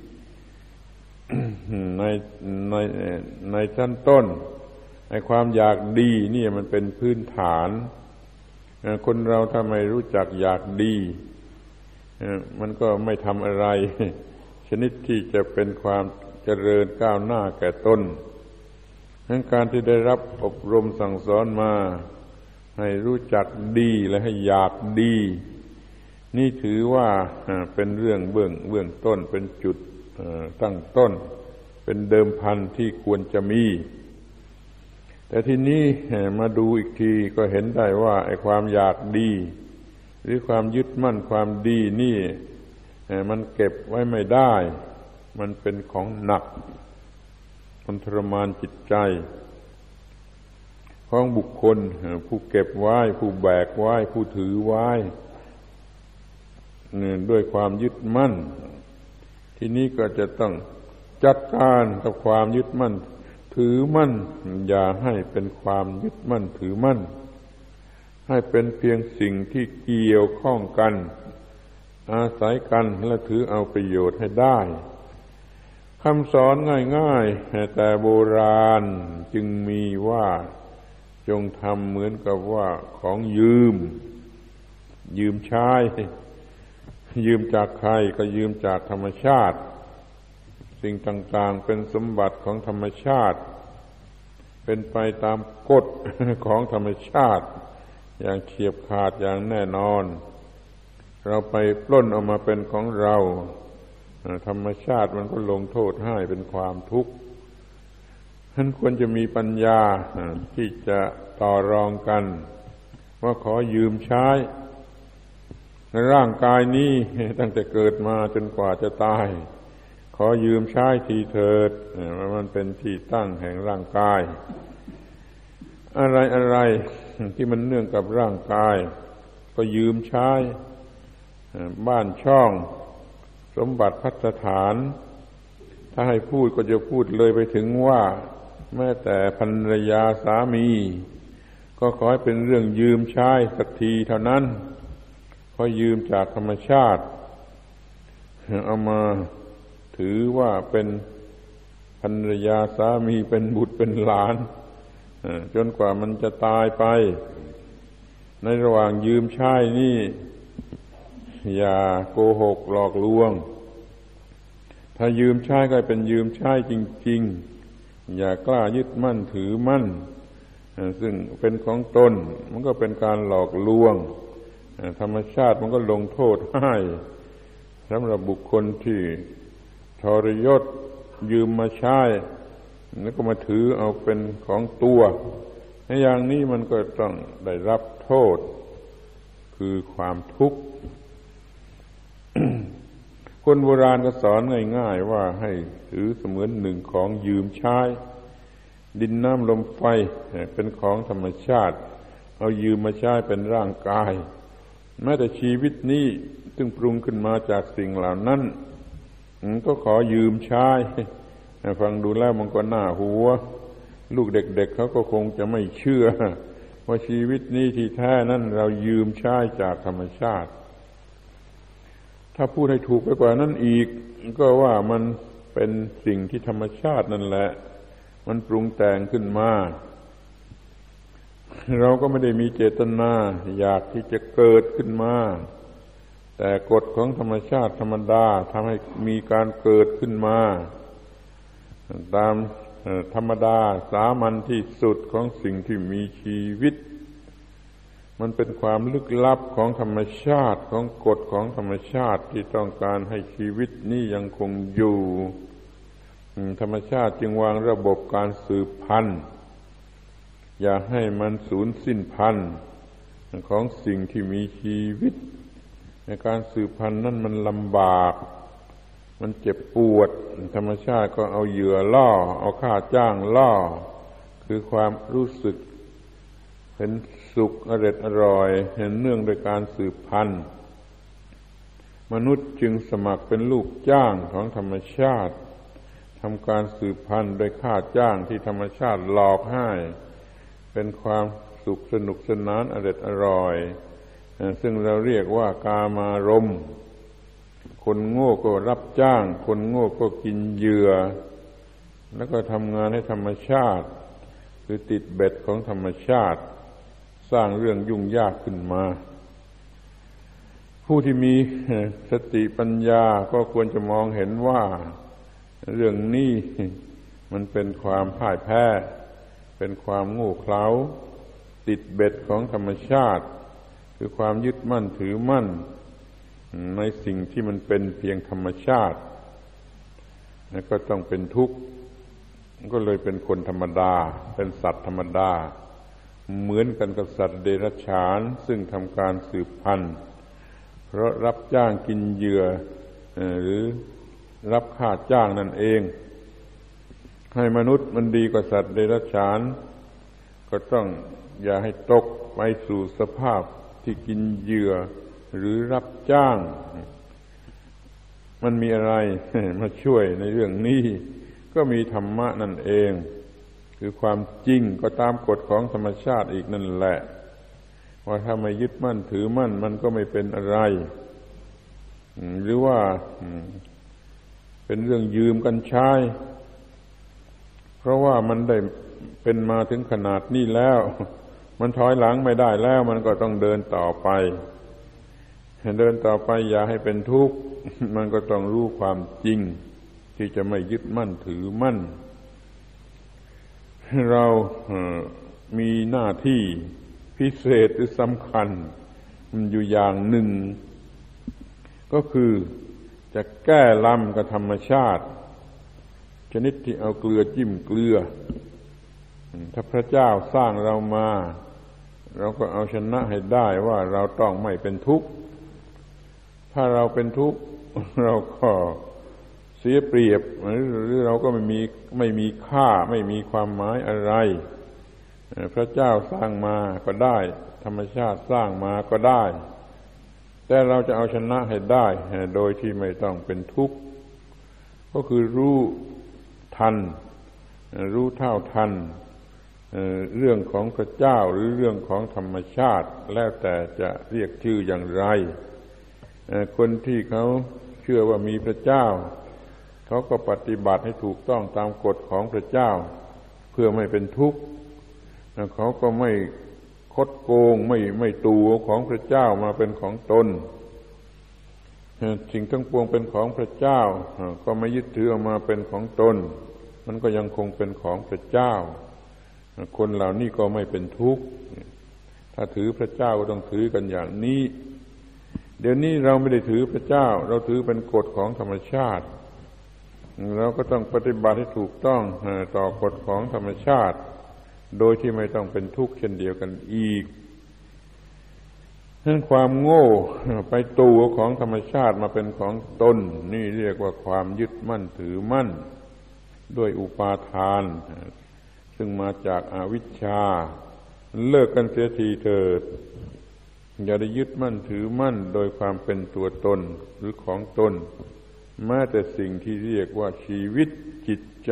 ในในในชั้นต้นไอ้ความอยากดีนี่มันเป็นพื้นฐานคนเราถ้าไม่รู้จักอยากดีมันก็ไม่ทำอะไรชนิดที่จะเป็นความเจริญก้าวหน้าแก่ตนงั้นการที่ได้รับอบรมสั่งสอนมาให้รู้จักดีและให้อยากดีนี่ถือว่าเป็นเรื่องเบื้องเบื้องต้นเป็นจุดตั้งต้นเป็นเดิมพันที่ควรจะมีแต่ทีนี้มาดูอีกทีก็เห็นได้ว่าไอ้ความอยากดีหรือความยึดมั่นความดีนี่มันเก็บไว้ไม่ได้มันเป็นของหนักมันทรมานจิตใจของบุคคลผู้เก็บไว้ผู้แบกไว้ผู้ถือไว้ด้วยความยึดมั่นทีนี้ก็จะต้องจัดการกับความยึดมั่นถือมั่นอย่าให้เป็นความยึดมั่นถือมั่นให้เป็นเพียงสิ่งที่เกี่ยวข้องกันอาศัยกันและถือเอาประโยชน์ให้ได้คำสอนง่ายๆแต่โบราณจึงมีว่าจงทำเหมือนกับว่าของยืมยืมใช้ยืมจากใครก็ยืมจากธรรมชาติสิ่งต่างๆเป็นสมบัติของธรรมชาติเป็นไปตามกฎของธรรมชาติอย่างเฉียบขาดอย่างแน่นอนเราไปปล้นออกมาเป็นของเราธรรมชาติมันก็ลงโทษให้เป็นความทุกข์ฉะนั้นควรจะมีปัญญาที่จะต่อรองกันว่าขอยืมใช้ในร่างกายนี้ตั้งแต่เกิดมาจนกว่าจะตายขอยืมใช้ทีเถิดมันเป็นที่ตั้งแห่งร่างกายอะไรอะไรที่มันเนื่องกับร่างกายก็ยืมใช้บ้านช่องสมบัติภัสถานถ้าให้พูดก็จะพูดเลยไปถึงว่าแม้แต่ภรรยาสามีก็ขอให้เป็นเรื่องยืมใช้สักทีเท่านั้นขอยืมจากธรรมชาติเอามาถือว่าเป็นภรรยาสามีเป็นบุตรเป็นหลานจนกว่ามันจะตายไปในระหว่างยืมใช้นี่อย่าโกหกหลอกลวงถ้ายืมใช้ก็เป็นยืมใช้จริงๆอย่ากล้ายึดมั่นถือมั่นซึ่งเป็นของตนมันก็เป็นการหลอกลวงธรรมชาติมันก็ลงโทษให้สำหรับบุคคลที่ทรยศยืมมาใช้แล้วก็มาถือเอาเป็นของตัวในอย่างนี้มันก็ต้องได้รับโทษคือความทุกข์ คนโบราณก็สอนง่ายๆว่าให้ถือเสมือนหนึ่งของยืมใช้ดินน้ำลมไฟเป็นของธรรมชาติเอายืมมาใช้เป็นร่างกายแม้แต่ชีวิตนี้ซึ่งปรุงขึ้นมาจากสิ่งเหล่านั้นก็ขอยืมใช้ฟังดูแล้วมันก็น่าหัวลูกเด็กๆ เ, เขาก็คงจะไม่เชื่อว่าชีวิตนี้ที่แท้นั้นเรายืมใช้จากธรรมชาติถ้าพูดให้ถูกไปกว่านั้นอีกก็ว่ามันเป็นสิ่งที่ธรรมชาตินั่นแหละมันปรุงแต่งขึ้นมาเราก็ไม่ได้มีเจตนาอยากที่จะเกิดขึ้นมาแต่กฎของธรรมชาติธรรมดาทำให้มีการเกิดขึ้นมาตามธรรมดาสามัญที่สุดของสิ่งที่มีชีวิตมันเป็นความลึกลับของธรรมชาติของกฎของธรรมชาติที่ต้องการให้ชีวิตนี้ยังคงอยู่ธรรมชาติจึงวางระบบการสืบพันธุ์อย่าให้มันสูญสิ้นพันธุ์ของสิ่งที่มีชีวิตในการสืบพันธุ์นั้นมันลำบากมันเจ็บปวดธรรมชาติก็เอาเหยื่อล่อเอาค่าจ้างล่อคือความรู้สึกเป็นสุขอร็ดอร่อยเห็นเนื่องโดยการสืบพันธุ์มนุษย์จึงสมัครเป็นลูกจ้างของธรรมชาติทำการสืบพันธุ์โดยค่าจ้างที่ธรรมชาติหลอกให้เป็นความสุขสนุกสนานอร็ดอร่อยซึ่งเราเรียกว่ากามารมณ์คนโง่ก็รับจ้างคนโง่ก็กินเหยื่อแล้วก็ทำงานให้ธรรมชาติคือติดเบ็ดของธรรมชาติสร้างเรื่องยุ่งยากขึ้นมาผู้ที่มีสติปัญญาก็ควรจะมองเห็นว่าเรื่องนี้มันเป็นความพ่ายแพ้เป็นความโง่เขลาติดเบ็ดของธรรมชาติคือความยึดมั่นถือมั่นในสิ่งที่มันเป็นเพียงธรรมชาติแล้วก็ต้องเป็นทุกข์ก็เลยเป็นคนธรรมดาเป็นสัตว์ธรรมดาเหมือนกันกับสัตว์เดรัจฉานซึ่งทำการสืบพันธุ์เพราะรับจ้างกินเหยื่อหรือรับค่าจ้างนั่นเองให้มนุษย์มันดีกว่าสัตว์เดรัจฉานก็ต้องอย่าให้ตกไปสู่สภาพที่กินเหยื่อหรือรับจ้างมันมีอะไรมาช่วยในเรื่องนี้ก็มีธรรมะนั่นเองคือความจริงก็ตามกฎของธรรมชาติอีกนั่นแหละว่าถ้าไม่ยึดมั่นถือมั่นมันก็ไม่เป็นอะไรหรือว่าเป็นเรื่องยืมกันใช้เพราะว่ามันได้เป็นมาถึงขนาดนี้แล้วมันถอยหลังไม่ได้แล้วมันก็ต้องเดินต่อไปเดินต่อไปอย่าให้เป็นทุกข์มันก็ต้องรู้ความจริงที่จะไม่ยึดมั่นถือมั่นเรามีหน้าที่พิเศษหรือสำคัญมันอยู่อย่างหนึ่งก็คือจะแก้ลำกับธรรมชาติชนิดที่เอาเกลือจิ้มเกลือถ้าพระเจ้าสร้างเรามาเราก็เอาชนะให้ได้ว่าเราต้องไม่เป็นทุกข์ถ้าเราเป็นทุกข์เราก็เสียเปรียบหรือเราก็ไม่มีไม่มีค่าไม่มีความหมายอะไรพระเจ้าสร้างมาก็ได้ธรรมชาติสร้างมาก็ได้แต่เราจะเอาชนะให้ได้โดยที่ไม่ต้องเป็นทุกข์ก็คือรู้ทันรู้เท่าทันเรื่องของพระเจ้าหรือเรื่องของธรรมชาติแล้วแต่จะเรียกชื่ออย่างไรคนที่เขาเชื่อว่ามีพระเจ้าเขาก็ปฏิบัติให้ถูกต้องตามกฎของพระเจ้าเพื่อไม่เป็นทุกข์เขาก็ไม่คดโกงไม่ไม่ตู่ของพระเจ้ามาเป็นของตนสิ่งทั้งปวงเป็นของพระเจ้าก็ไม่ยึดถือเอามาเป็นของตนมันก็ยังคงเป็นของพระเจ้าคนเหล่านี้ก็ไม่เป็นทุกข์ถ้าถือพระเจ้าก็ต้องถือกันอย่างนี้เดี๋ยวนี้เราไม่ได้ถือพระเจ้าเราถือเป็นกฎของธรรมชาติเราก็ต้องปฏิบัติให้ถูกต้องต่อกฎของธรรมชาติโดยที่ไม่ต้องเป็นทุกข์เช่นเดียวกันอีกนั้นความโง่ไปตัวของธรรมชาติมาเป็นของตนนี่เรียกว่าความยึดมั่นถือมั่นด้วยอุปาทานซึ่งมาจากอวิชชาเลิกกันเสียทีเถิดอย่าได้ยึดมั่นถือมั่นโดยความเป็นตัวตนหรือของตนแม้แต่สิ่งที่เรียกว่าชีวิตจิตใจ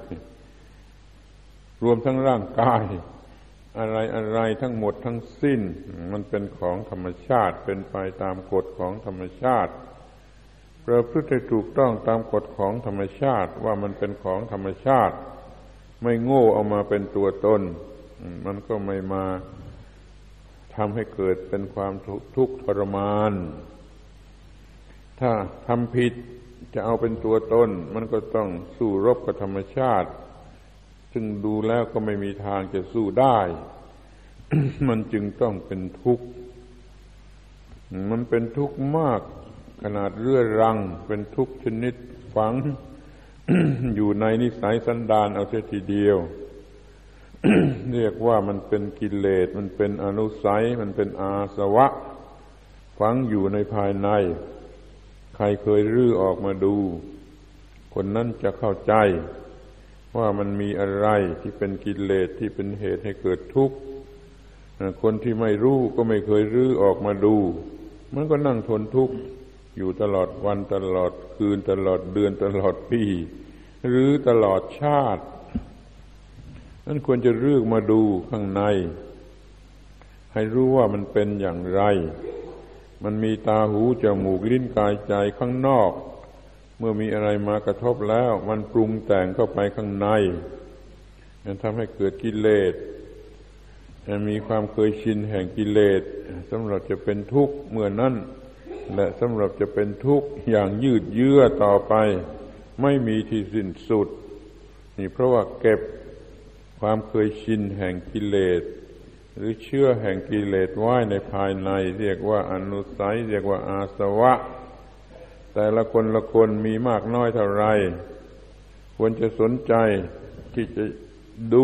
รวมทั้งร่างกายอะไรอะไรทั้งหมดทั้งสิ้นมันเป็นของธรรมชาติเป็นไปตามกฎของธรรมชาติประพฤติให้ถูกต้องตามกฎของธรรมชาติว่ามันเป็นของธรรมชาติไม่โง่เอามาเป็นตัวตนมันก็ไม่มาทำให้เกิดเป็นความทุกข์ทรมานถ้าทำผิดจะเอาเป็นตัวตนมันก็ต้องสู้รบกับธรรมชาติซึ่งดูแล้วก็ไม่มีทางจะสู้ได้ มันจึงต้องเป็นทุกข์มันเป็นทุกข์มากขนาดเรื้อรังเป็นทุกข์ชนิดฝัง อยู่ในนิสัยสันดานเอาเสียทีเดียว เรียกว่ามันเป็นกิเลสมันเป็นอนุสัยมันเป็นอาสวะฝังอยู่ในภายในใครเคยรื้อออกมาดูคนนั้นจะเข้าใจว่ามันมีอะไรที่เป็นกิเลสที่เป็นเหตุให้เกิดทุกข์คนที่ไม่รู้ก็ไม่เคยรื้อออกมาดูมันก็นั่งทนทุกข์อยู่ตลอดวันตลอดคืนตลอดเดือนตลอดปีหรือตลอดชาตินั้นควรจะรื้อมาดูข้างในให้รู้ว่ามันเป็นอย่างไรมันมีตาหูจมูกลิ้นกายใจข้างนอกเมื่อมีอะไรมากระทบแล้วมันปรุงแต่งเข้าไปข้างในมันทำให้เกิดกิเลสมีความเคยชินแห่งกิเลสสำหรับจะเป็นทุกข์เมื่อนั้นและสำหรับจะเป็นทุกข์อย่างยืดเยื้อต่อไปไม่มีที่สิ้นสุดนี่เพราะว่าเก็บความเคยชินแห่งกิเลสหรือเชื่อแห่งกิเลสไว้ในภายในเรียกว่าอนุสัยเรียกว่าอาสวะแต่ละคนละคนมีมากน้อยเท่าไรควรจะสนใจที่จะดู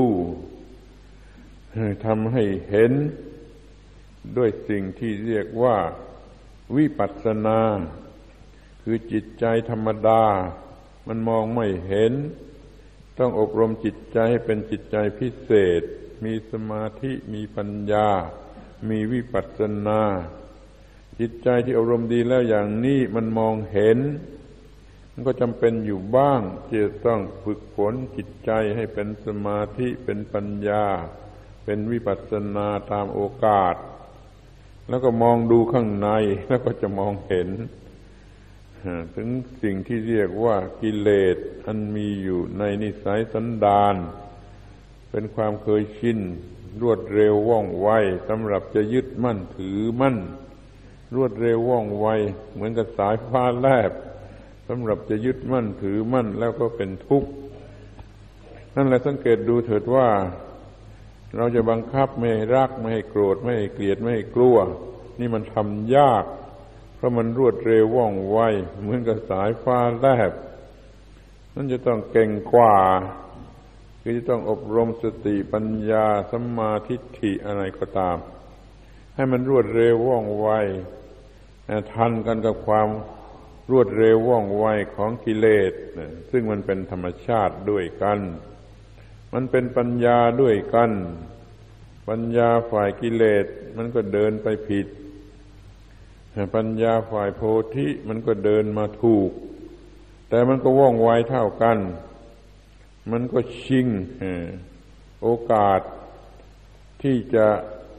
ทำให้เห็นด้วยสิ่งที่เรียกว่าวิปัสสนาคือจิตใจธรรมดามันมองไม่เห็นต้องอบรมจิตใจให้เป็นจิตใจพิเศษมีสมาธิมีปัญญามีวิปัสสนาจิตใจที่อบรมดีแล้วอย่างนี้มันมองเห็นมันก็จำเป็นอยู่บ้างที่จะต้องฝึกฝนจิตใจให้เป็นสมาธิเป็นปัญญาเป็นวิปัสสนาตามโอกาสแล้วก็มองดูข้างในแล้วก็จะมองเห็นถึงสิ่งที่เรียกว่ากิเลสอันมีอยู่ในนิสัยสันดานเป็นความเคยชินรวดเร็วว่องไวสำหรับจะยึดมั่นถือมั่นรวดเร็วว่องไวเหมือนกับสายฟ้าแลบสำหรับจะยึดมั่นถือมั่นแล้วก็เป็นทุกข์นั่นแหละสังเกตดูเถิดว่าเราจะบังคับไม่ให้รักไม่ให้โกรธไม่ให้เกลียดไม่ให้กลัวนี่มันทำยากเพราะมันรวดเร็วว่องไวเหมือนกับสายฟ้าแลบนั่นจะต้องเก่งกว่าคือจะต้องอบรมสติปัญญาสัมมาทิฏฐิอะไรก็ตามให้มันรวดเร็วว่องไวทันกันกับความรวดเร็วว่องไวของกิเลสซึ่งมันเป็นธรรมชาติด้วยกันมันเป็นปัญญาด้วยกันปัญญาฝ่ายกิเลสมันก็เดินไปผิดปัญญาฝ่ายโพธิมันก็เดินมาถูกแต่มันก็ว่องไวเท่ากันมันก็ชิงโอกาสที่จะ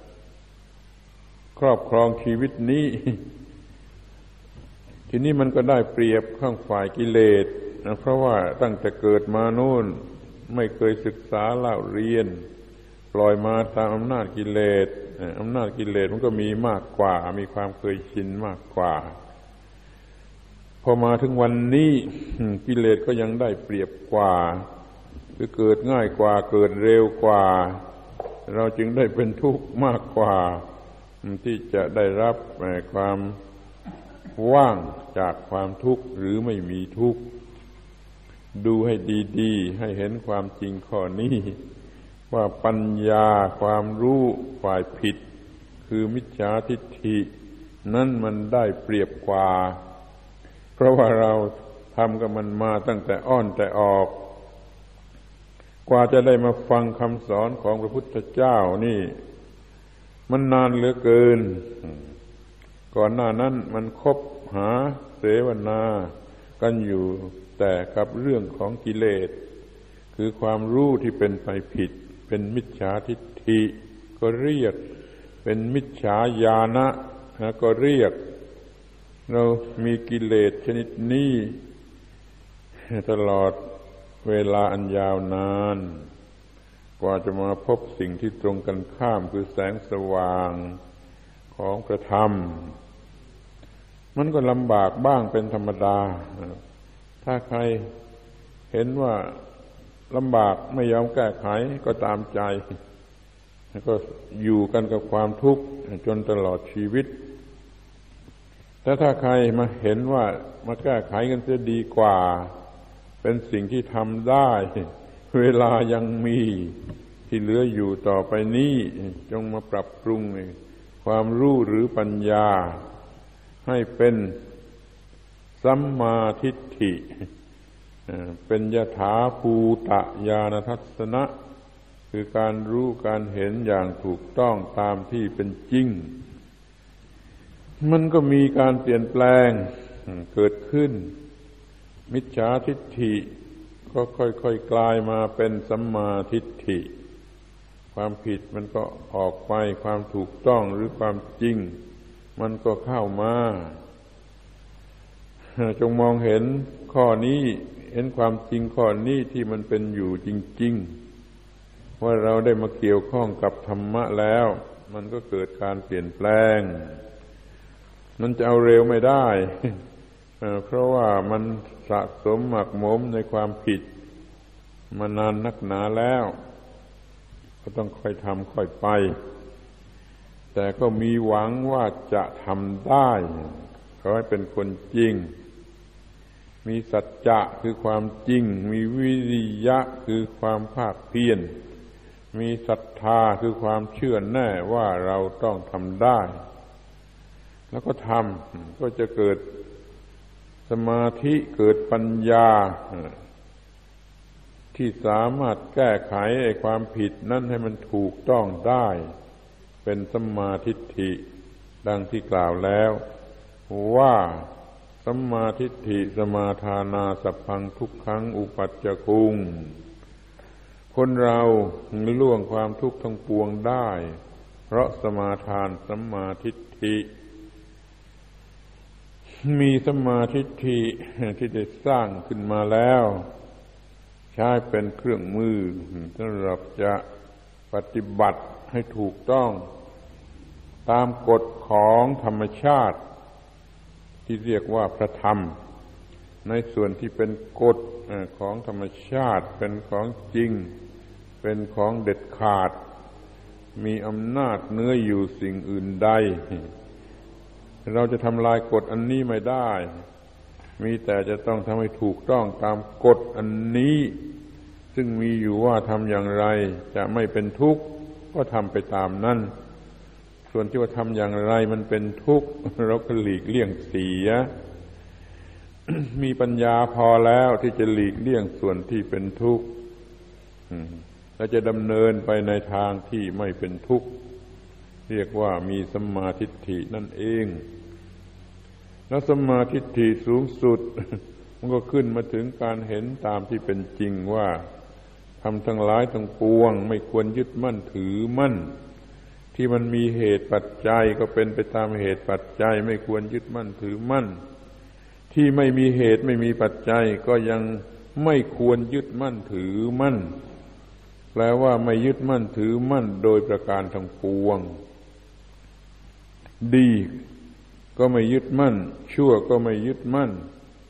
ครอบครองชีวิตนี้ทีนี้มันก็ได้เปรียบข้างฝ่ายกิเลสนะเพราะว่าตั้งแต่เกิดมาโน่นไม่เคยศึกษาเล่าเรียนปล่อยมาตามอำนาจกิเลสอำนาจกิเลสมันก็มีมากกว่ามีความเคยชินมากกว่าอมาถึงวันนี้กิเลสก็ยังได้เปรียบกว่าคือเกิดง่ายกว่าเกิดเร็วกว่าเราจึงได้เป็นทุกข์มากกว่าที่จะได้รับความว่างจากความทุกข์หรือไม่มีทุกข์ดูให้ดีๆให้เห็นความจริงข้อนี้ว่าปัญญาความรู้ฝ่ายผิดคือมิจฉาทิฏฐินั่นมันได้เปรียบกว่าเพราะว่าเราทำกับมันมาตั้งแต่อ้อนแต่ออกกว่าจะได้มาฟังคำสอนของพระพุทธเจ้านี่มันนานเหลือเกินก่อนหน้านั้นมันคบหาเสวนากันอยู่แต่กับเรื่องของกิเลสคือความรู้ที่เป็นไปผิดเป็นมิจฉาทิฏฐิก็เรียกเป็นมิจฉาญาณะก็เรียกเรามีกิเลสชนิดนี้ตลอดเวลาอันยาวนานกว่าจะมาพบสิ่งที่ตรงกันข้ามคือแสงสว่างของพระธรรมมันก็ลำบากบ้างเป็นธรรมดาถ้าใครเห็นว่าลำบากไม่ยอมแก้ไขก็ตามใจก็อยู่กันกับความทุกข์จนตลอดชีวิตแต่ถ้าใครมาเห็นว่ามาแก้ไขกันจะดีกว่าเป็นสิ่งที่ทำได้เวลายังมีที่เหลืออยู่ต่อไปนี้จงมาปรับปรุงความรู้หรือปัญญาให้เป็นสัมมาทิฏฐิเป็นยถาภูตญาณทัสสนะคือการรู้การเห็นอย่างถูกต้องตามที่เป็นจริงมันก็มีการเปลี่ยนแปลงเกิดขึ้นมิจฉาทิฏฐิก็ค่อยๆกลายมาเป็นสัมมาทิฏฐิความผิดมันก็ออกไปความถูกต้องหรือความจริงมันก็เข้ามาจงมองเห็นข้อนี้เห็นความจริงข้อนี้ที่มันเป็นอยู่จริงๆว่าเราได้มาเกี่ยวข้องกับธรรมะแล้วมันก็เกิดการเปลี่ยนแปลงมันจะเอาเร็วไม่ได้เพราะว่ามันสะสมหมักหมมในความผิดมานานนักหนาแล้วก็ต้องค่อยทำค่อยไปแต่ก็มีหวังว่าจะทำได้ขอให้เป็นคนจริงมีสัจจะคือความจริงมีวิริยะคือความภาคเพียรมีศรัทธาคือความเชื่อแน่ว่าเราต้องทำได้แล้วก็ทำก็จะเกิดสมาธิเกิดปัญญาที่สามารถแก้ไขไอ้ความผิดนั้นให้มันถูกต้องได้เป็นสัมมาทิฏฐิดังที่กล่าวแล้วว่าสัมมาทิฏฐิสมาทานาสัพพังทุกขังอุปัชฌคุงคนเราล่วงความทุกข์ทั้งปวงได้เพราะสมาทานสัมมาทิฏฐิมีสัมมาทิฏฐิที่ได้สร้างขึ้นมาแล้วใช้เป็นเครื่องมือสำหรับจะปฏิบัติให้ถูกต้องตามกฎของธรรมชาติที่เรียกว่าพระธรรมในส่วนที่เป็นกฎของธรรมชาติเป็นของจริงเป็นของเด็ดขาดมีอำนาจเหนืออยู่สิ่งอื่นใดเราจะทำลายกฎอันนี้ไม่ได้มีแต่จะต้องทำให้ถูกต้องตามกฎอันนี้ซึ่งมีอยู่ว่าทำอย่างไรจะไม่เป็นทุกข์ก็ทำไปตามนั้นส่วนที่ว่าทำอย่างไรมันเป็นทุกข์เราก็หลีกเลี่ยงเสีย มีปัญญาพอแล้วที่จะหลีกเลี่ยงส่วนที่เป็นทุกข์และจะดำเนินไปในทางที่ไม่เป็นทุกข์เรียกว่ามีสัมมาทิฏฐินั่นเองแล้วสัมมาทิฏฐิสูงสุดมันก็ขึ้นมาถึงการเห็นตามที่เป็นจริงว่าทำทั้งหลายทั้งปวงไม่ควรยึดมั่นถือมั่นที่มันมีเหตุปัจจัยก็เป็นไปตามเหตุปัจจัยไม่ควรยึดมั่นถือมั่นที่ไม่มีเหตุไม่มีปัจจัยก็ยังไม่ควรยึดมั่นถือมั่นแปลว่าไม่ยึดมั่นถือมั่นโดยประการทั้งปวงดีก็ไม่ยึดมั่นชั่วก็ไม่ยึดมั่น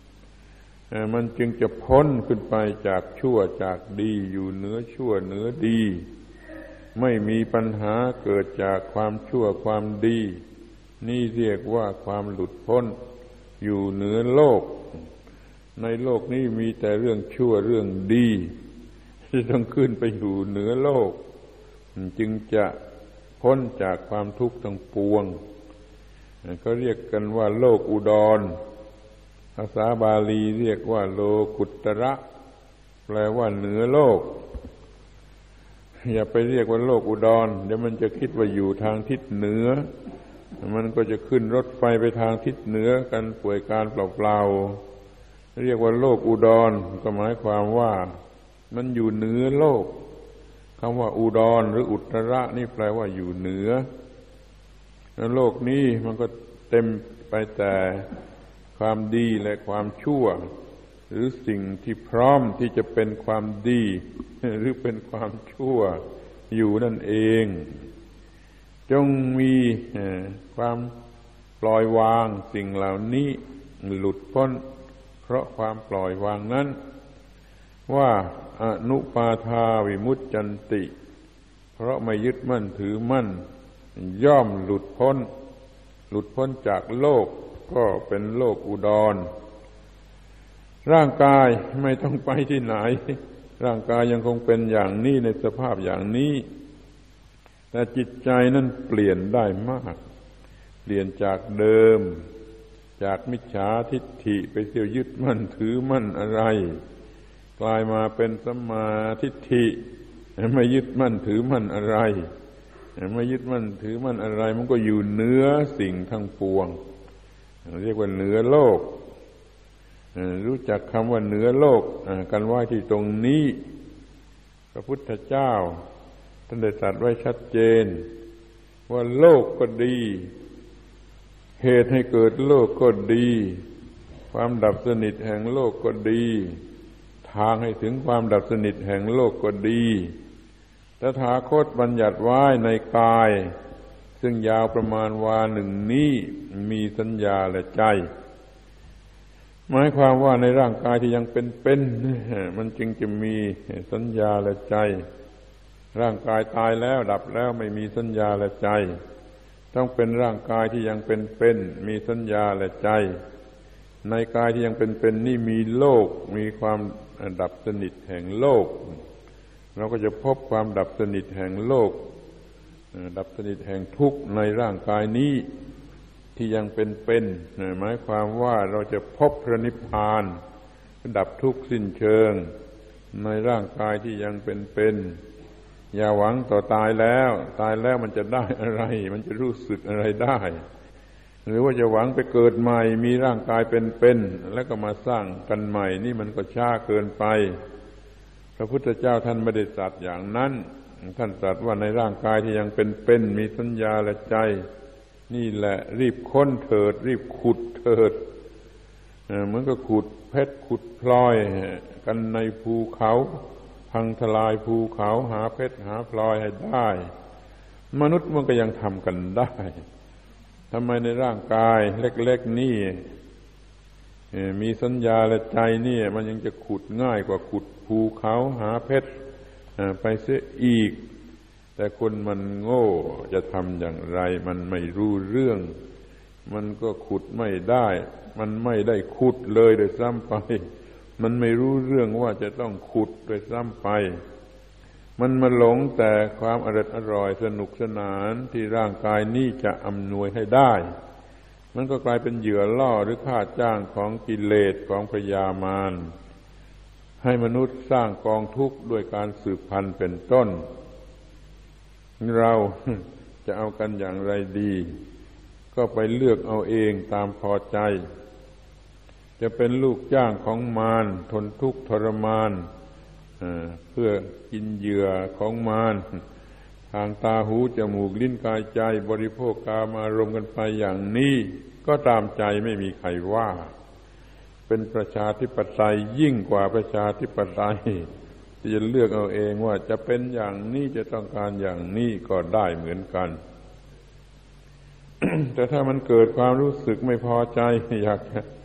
มันจึงจะพ้นขึ้นไปจากชั่วจากดีอยู่เหนือชั่วเหนือดีไม่มีปัญหาเกิดจากความชั่วความดีนี่เรียกว่าความหลุดพ้นอยู่เหนือโลกในโลกนี้มีแต่เรื่องชั่วเรื่องดีที่ต้องขึ้นไปอยู่เหนือโลกจึงจะพ้นจากความทุกข์ทั้งปวงเขาเรียกกันว่าโลกอุดรภาษาบาลีเรียกว่าโลกุตระแปลว่าเหนือโลกอย่าไปเรียกว่าโลกอุดรเดี๋ยวมันจะคิดว่าอยู่ทางทิศเหนือมันก็จะขึ้นรถไฟไปทางทิศเหนือกันป่วยการเปล่าๆเรียกว่าโลกอุดรก็หมายความว่ามันอยู่เหนือโลกคำว่าอุดรหรืออุตระนี่แปลว่าอยู่เหนือแล้วโลกนี้มันก็เต็มไปแต่ความดีและความชั่วหรือสิ่งที่พร้อมที่จะเป็นความดีหรือเป็นความชั่วอยู่นั่นเองจงมีความปล่อยวางสิ่งเหล่านี้หลุดพ้นเพราะความปล่อยวางนั้นว่าอนุปาทาวิมุตจันติเพราะไม่ยึดมั่นถือมั่นย่อมหลุดพ้นหลุดพ้นจากโลกก็เป็นโลกอุดรร่างกายไม่ต้องไปที่ไหนร่างกายยังคงเป็นอย่างนี้ในสภาพอย่างนี้แต่จิตใจนั้นเปลี่ยนได้มากเปลี่ยนจากเดิมจากมิจฉาทิฏฐิไปเที่ยวยึดมั่นถือมั่นอะไรกลายมาเป็นสัมมาทิฏฐิไม่ยึดมั่นถือมั่นอะไรไม่ยึดมั่นถือมั่นอะไรมันก็อยู่เหนือสิ่งทั้งปวงเรียกว่าเหนือโลกรู้จักคำว่าเหนือโลกกันไว้ที่ตรงนี้พระพุทธเจ้าท่านได้ตรัสไว้ชัดเจนว่าโลกก็ดีเหตุให้เกิดโลกก็ดีความดับสนิทแห่งโลกก็ดีทางให้ถึงความดับสนิทแห่งโลกก็ดีตถาคตบัญญัติไว้ในกายซึ่งยาวประมาณวาหนึ่งนี้มีสัญญาและใจหมายความว่าในร่างกายที่ยังเป็นๆมันจึงจะมีสัญญาและใจร่างกายตายแล้วดับแล้วไม่มีสัญญาและใจต้องเป็นร่างกายที่ยังเป็นๆมีสัญญาและใจในกายที่ยังเป็นๆนี่มีโลกมีความดับสนิทแห่งโลกเราก็จะพบความดับสนิทแห่งโลกดับสนิทแห่งทุกข์ในร่างกายนี้ที่ยังเป็นๆหมายความว่าเราจะพบพระนิพพานดับทุกข์สิ้นเชิงในร่างกายที่ยังเป็นๆอย่าหวังต่อตายแล้วตายแล้วมันจะได้อะไรมันจะรู้สึกอะไรได้หรือว่าจะหวังไปเกิดใหม่มีร่างกายเป็นๆแล้วก็มาสร้างกันใหม่นี่มันก็ช้าเกินไปพระพุทธเจ้าท่านไม่ได้ตรัสอย่างนั้นท่านตรัสว่าในร่างกายที่ยังเป็นๆมีสัญญาและใจนี่แหละรีบค้นเถิดรีบขุดเถิดเหมือนกับขุดเพชรขุดพลอยกันในภูเขาพังทลายภูเขาหาเพชรหาพลอยให้ได้มนุษย์มันก็ยังทำกันได้ทำไมในร่างกายเล็กๆนี่มีสัญญาและใจนี่มันยังจะขุดง่ายกว่าขุดภูเขาหาเพชรไปเสียอีกแต่คนมันโง่จะทำอย่างไรมันไม่รู้เรื่องมันก็ขุดไม่ได้มันไม่ได้ขุดเลยโดยซ้ำไปมันไม่รู้เรื่องว่าจะต้องขุดโดยซ้ำไปมันมาหลงแต่ความอร่อยอร่อยสนุกสนานที่ร่างกายนี้จะอำนวยให้ได้มันก็กลายเป็นเหยื่อล่อหรือค่าจ้างของกิเลสของพยามารให้มนุษย์สร้างกองทุกข์ด้วยการสืบพันธุ์เป็นต้นเราจะเอากันอย่างไรดีก็ไปเลือกเอาเองตามพอใจจะเป็นลูกจ้างของมารทนทุกข์ทรมานเพื่อกินเหยื่อของมารทางตาหูจมูกลิ้นกายใจบริโภคกามารมณ์กันไปอย่างนี้ก็ตามใจไม่มีใครว่าเป็นประชาธิปไตยยิ่งกว่าประชาธิปไตยที่จะเลือกเอาเองว่าจะเป็นอย่างนี้จะต้องการอย่างนี้ก็ได้เหมือนกัน แต่ถ้ามันเกิดความรู้สึกไม่พอใจอยากจะพ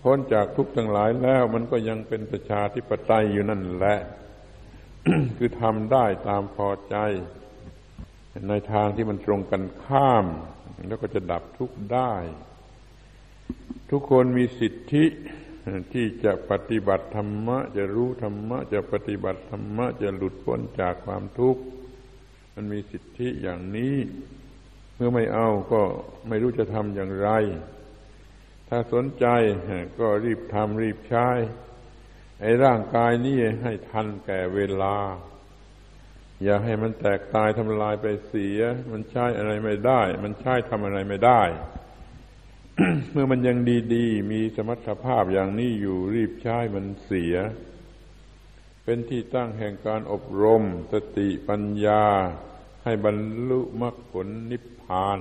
พ้นจากทุกข์ทั้งหลายแล้วมันก็ยังเป็นประชาธิปไตยอยู่นั่นแหละ คือทำได้ตามพอใจในทางที่มันตรงกันข้ามแล้วก็จะดับทุกข์ได้ทุกคนมีสิทธิที่จะปฏิบัติธรรมะจะรู้ธรรมะจะปฏิบัติธรรมะจะหลุดพ้นจากความทุกข์มันมีสิทธิอย่างนี้เมื่อไม่เอาก็ไม่รู้จะทำอย่างไรถ้าสนใจก็รีบทำรีบใช้ไอ้ร่างกายนี้ให้ทันแก่เวลาอย่าให้มันแตกตายทำลายไปเสียมันใช้อะไรไม่ได้มันใช้ทำอะไรไม่ได้ เมื่อมันยังดีๆมีสมรรถภาพอย่างนี้อยู่รีบใช้มันเสียเป็นที่ตั้งแห่งการอบรมสติปัญญาให้บรรลุมรรคผลนิพพาน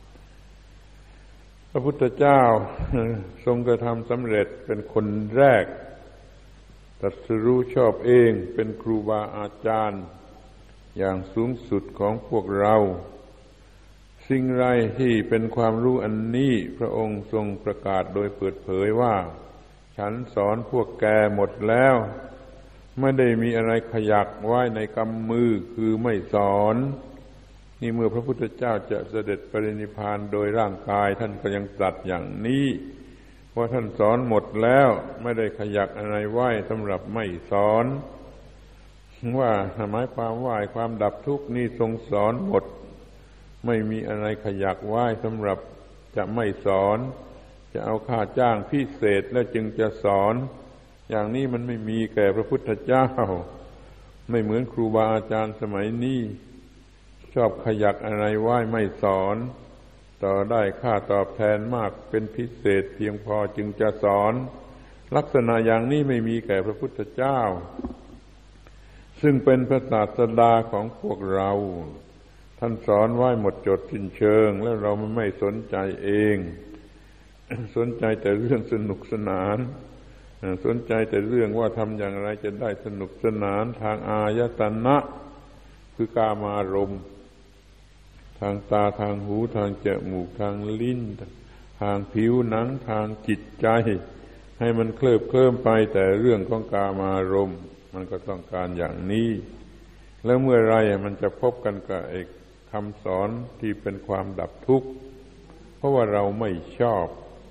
พระพุทธเจ้าทรงกระทำสำเร็จเป็นคนแรกตรัสรู้ชอบเองเป็นครูบาอาจารย์อย่างสูงสุดของพวกเราสิ่งไรที่เป็นความรู้อันนี้พระองค์ทรงประกาศโดยเปิดเผยว่าฉันสอนพวกแกหมดแล้วไม่ได้มีอะไรขยักไว้ในกำมือคือไม่สอนนี่เมื่อพระพุทธเจ้าจะเสด็จปรินิพพานโดยร่างกายท่านก็ยังตรัสอย่างนี้ว่าท่านสอนหมดแล้วไม่ได้ขยักอะไรไว้สำหรับไม่สอนว่าหมายความว่าความดับทุกข์นี่ทรงสอนหมดไม่มีอะไรขยักไว้สำหรับจะไม่สอนจะเอาค่าจ้างพิเศษแล้วจึงจะสอนอย่างนี้มันไม่มีแก่พระพุทธเจ้าไม่เหมือนครูบาอาจารย์สมัยนี้ชอบขยักอะไรไว้ไม่สอนต่อได้ค่าตอบแทนมากเป็นพิเศษเพียงพอจึงจะสอนลักษณะอย่างนี้ไม่มีแก่พระพุทธเจ้าซึ่งเป็นพระศาสดาของพวกเราท่านสอนไว้หมดจดสิ้นเชิงแล้วเราไม่สนใจเองสนใจแต่เรื่องสนุกสนานสนใจแต่เรื่องว่าทำอย่างไรจะได้สนุกสนานทางอายตนะคือกามารมณ์ทางตาทางหูทางจมูกทางลิ้นทางผิวหนังทางจิตใจให้มันเคลิบเคลิ้มไปแต่เรื่องของกามารมณ์มันก็ต้องการอย่างนี้แล้วเมื่อไรมันจะพบกันกับไอ้คำสอนที่เป็นความดับทุกข์เพราะว่าเราไม่ชอบ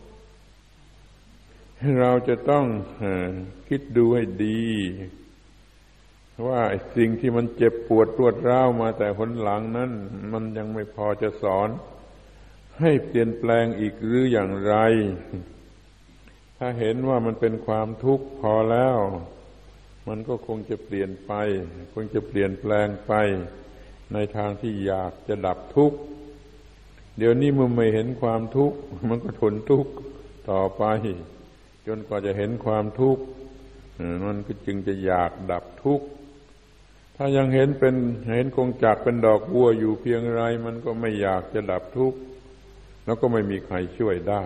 เราจะต้องคิดดูให้ดีว่าสิ่งที่มันเจ็บปวดรวดร้าวมาแต่หนหลังนั้นมันยังไม่พอจะสอนให้เปลี่ยนแปลงอีกหรืออย่างไรถ้าเห็นว่ามันเป็นความทุกข์พอแล้วมันก็คงจะเปลี่ยนไปคงจะเปลี่ยนแปลงไปในทางที่อยากจะดับทุกข์เดี๋ยวนี้มันไม่เห็นความทุกข์มันก็ทนทุกข์ต่อไปจนกว่าจะเห็นความทุกข์มันก็จึงจะอยากดับทุกข์ถ้ายังเห็นเป็นเห็นกงจักรเป็นดอกบัวอยู่เพียงไรมันก็ไม่อยากจะดับทุกข์แล้วก็ไม่มีใครช่วยได้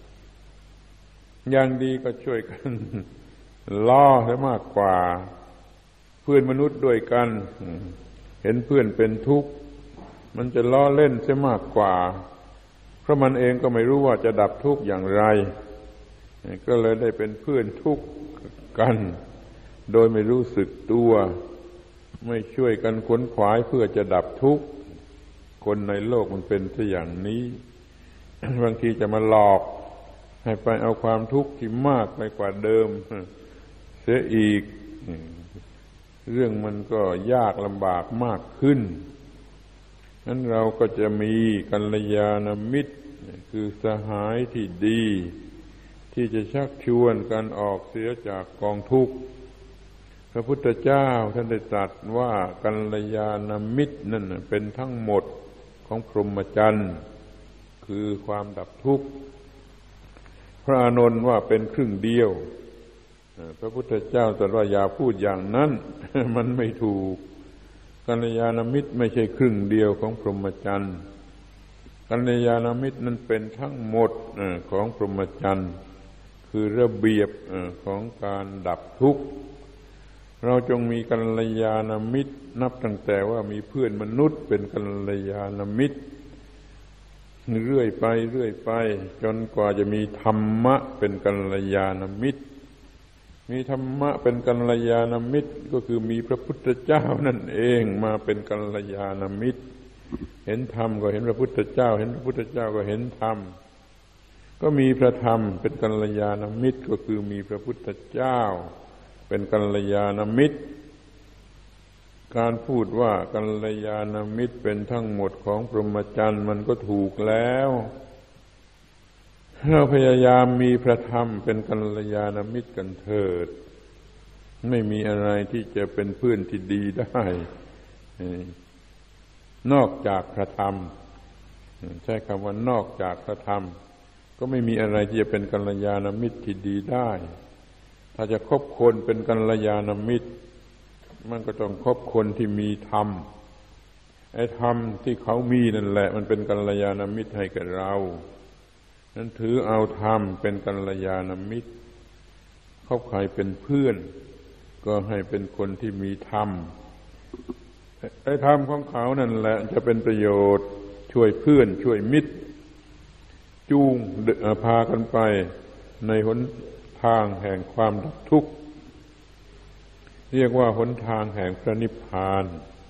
อย่างดีก็ช่วยกันล่อให้มากกว่าเพื่อนมนุษย์ด้วยกันเห็นเพื่อนเป็นทุกข์มันจะล้อเล่นเสียมากกว่าเพราะมันเองก็ไม่รู้ว่าจะดับทุกข์อย่างไรก็เลยได้เป็นเพื่อนทุกข์กันโดยไม่รู้สึกตัวไม่ช่วยกันขวนขวายเพื่อจะดับทุกข์คนในโลกมันเป็นซะอย่างนี้ บางทีจะมาหลอกให้ไปเอาความทุกข์ที่มากไปกว่าเดิมเสียอีกเรื่องมันก็ยากลำบากมากขึ้นนั้นเราก็จะมีกัลยาณมิตรคือสหายที่ดีที่จะชักชวนกันออกเสียจากกองทุกข์พระพุทธเจ้าท่านได้ตรัสว่ากัลยาณมิตรนั่นเป็นทั้งหมดของพรหมจรรย์คือความดับทุกข์พระอานนท์ว่าเป็นครึ่งเดียวพระพุทธเจ้าตรัสว่าอย่าพูดอย่างนั้นมันไม่ถูกกัลยาณมิตรไม่ใช่ครึ่งเดียวของพรหมจรรย์กัลยาณมิตรนั้นเป็นทั้งหมดของพรหมจรรย์คือระเบียบของการดับทุกข์เราจงมีกัลยาณมิตรนับตั้งแต่ว่ามีเพื่อนมนุษย์เป็นกัลยาณมิตรเรื่อยไปเรื่อยไปจนกว่าจะมีธรรมะเป็นกัลยาณมิตรมีธรรมะเป็นกัลยาณมิตรก็คือมีพระพุทธเจ้านั่นเองมาเป็นกัลยาณมิตรเห็นธรรมก็เห็นพระพุทธเจ้าเห็นพระพุทธเจ้าก็เห็นธรรมก็มีพระธรรมเป็นกัลยาณมิตรก็คือมีพระพุทธเจ้าเป็นกัลยาณมิตรการพูดว่ากัลยาณมิตรเป็นทั้งหมดของพรหมจรรย์มันก็ถูกแล้วเราพยายามมีพระธรรมเป็นกัลยาณมิตรกันเถิดไม่มีอะไรที่จะเป็นเพื่อนที่ดีได้นอกจากพระธรรมใช้คำว่านอกจากพระธรรมก็ไม่มีอะไรที่จะเป็นกัลยาณมิตรที่ดีได้ถ้าจะคบคนเป็นกัลยาณมิตรมันก็ต้องคบคนที่มีธรรมไอ้ธรรมที่เขามีนั่นแหละมันเป็นกัลยาณมิตรให้กับเรานั้นถือเอาธรรมเป็นกัลยาณมิตรคบใครเป็นเพื่อนก็ให้เป็นคนที่มีธรรมไอ้ธรรมของเขานั่นแหละจะเป็นประโยชน์ช่วยเพื่อนช่วยมิตรจูงพากันไปในหนทางแห่งความดับทุกข์เรียกว่าหนทางแห่งพระนิพพาน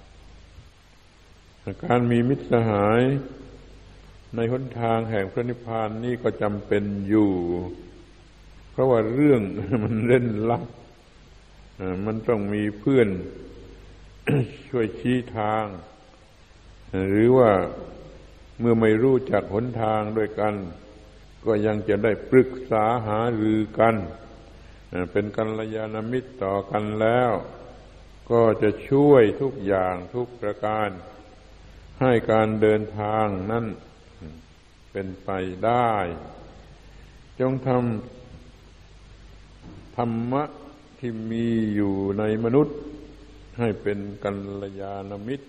การมีมิตรสหายในหนทางแห่งพระนิพพานนี่ก็จำเป็นอยู่เพราะว่าเรื่องมันเล่นลับมันต้องมีเพื่อนช่วยชี้ทางหรือว่าเมื่อไม่รู้จักหนทางด้วยกันก็ยังจะได้ปรึกษาหารือกันเป็นกัลยาณมิตรต่อกันแล้วก็จะช่วยทุกอย่างทุกประการให้การเดินทางนั้นเป็นไปได้จงทำธรรมะที่มีอยู่ในมนุษย์ให้เป็นกัลยาณมิตร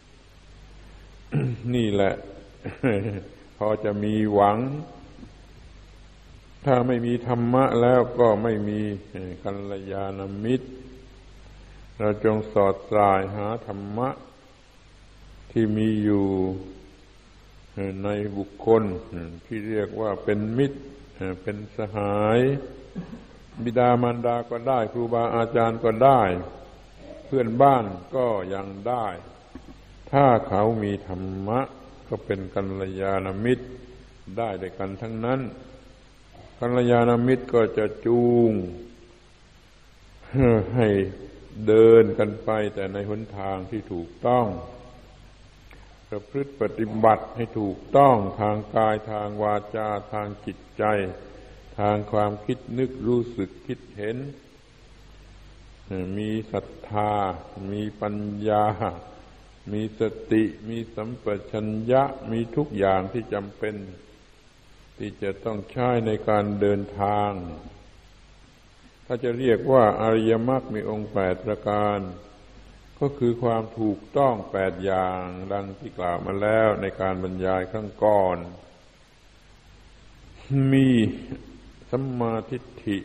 นี่แหละ พอจะมีหวังถ้าไม่มีธรรมะแล้วก็ไม่มีกัลยาณมิตรเราจงสอดสายหาธรรมะที่มีอยู่ในบุคคลที่เรียกว่าเป็นมิตรเป็นสหายบิดามารดาก็ได้ครูบาอาจารย์ก็ได้เพื่อนบ้านก็ยังได้ถ้าเขามีธรรมะก็เป็นกัลยาณมิตรได้ด้วยกันทั้งนั้นกัลยาณมิตรก็จะจูงให้เดินกันไปแต่ในหนทางที่ถูกต้องประพฤติปฏิบัติให้ถูกต้องทางกายทางวาจาทางจิตใจทางความคิดนึกรู้สึกคิดเห็นมีศรัทธามีปัญญามีสติมีสัมปชัญญะมีทุกอย่างที่จำเป็นที่จะต้องใช้ในการเดินทางถ้าจะเรียกว่าอริยมรรคมีองค์แปดประการก็คือความถูกต้องแปดอย่างดังที่กล่าวมาแล้วในการบรรยายครั้งก่อนมีสัมมาทิฏฐิ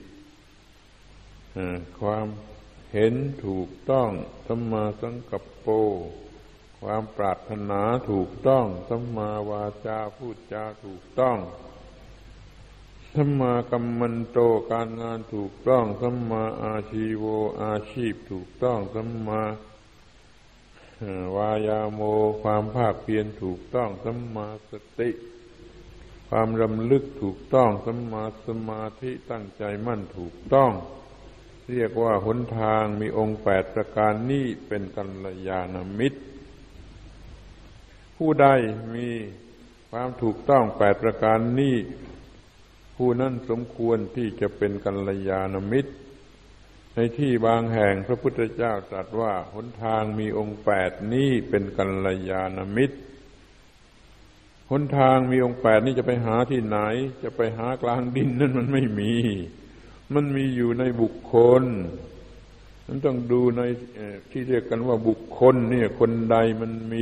ความเห็นถูกต้องสัมมาสังกัปโปความปรารถนาถูกต้องสัมมาวาจาพูดจาถูกต้องสัมมากัมมันโตการงานถูกต้องสัมมาอาชีโวอาชีพถูกต้องสัมมาวายาโมความภาคเพียรถูกต้องสัมมาสติความรำลึกถูกต้องสัมมาสมาธิตั้งใจมั่นถูกต้องเรียกว่าหนทางมีองค์แปดประการนี้เป็นกัลยาณมิตรผู้ใดมีความถูกต้องแปดประการนี้ผู้นั้นสมควรที่จะเป็นกัลยาณมิตรในที่บางแห่งพระพุทธเจ้าตรัสว่าหนทางมีองค์แปดนี้เป็นกัลยาณมิตรหนทางมีองค์แปดนี้จะไปหาที่ไหนจะไปหากลางดินนั่นมันไม่มีมันมีอยู่ในบุคคลมันต้องดูในที่เรียกกันว่าบุคคลเนี่ยคนใดมันมี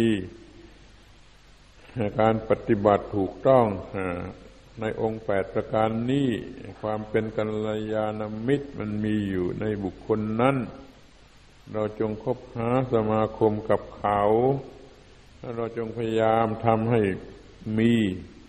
การปฏิบัติถูกต้องในองค์แปดประการนี้ความเป็นกัลยาณมิตรมันมีอยู่ในบุคคลนั้นเราจงคบหาสมาคมกับเขาเราจงพยายามทำให้มี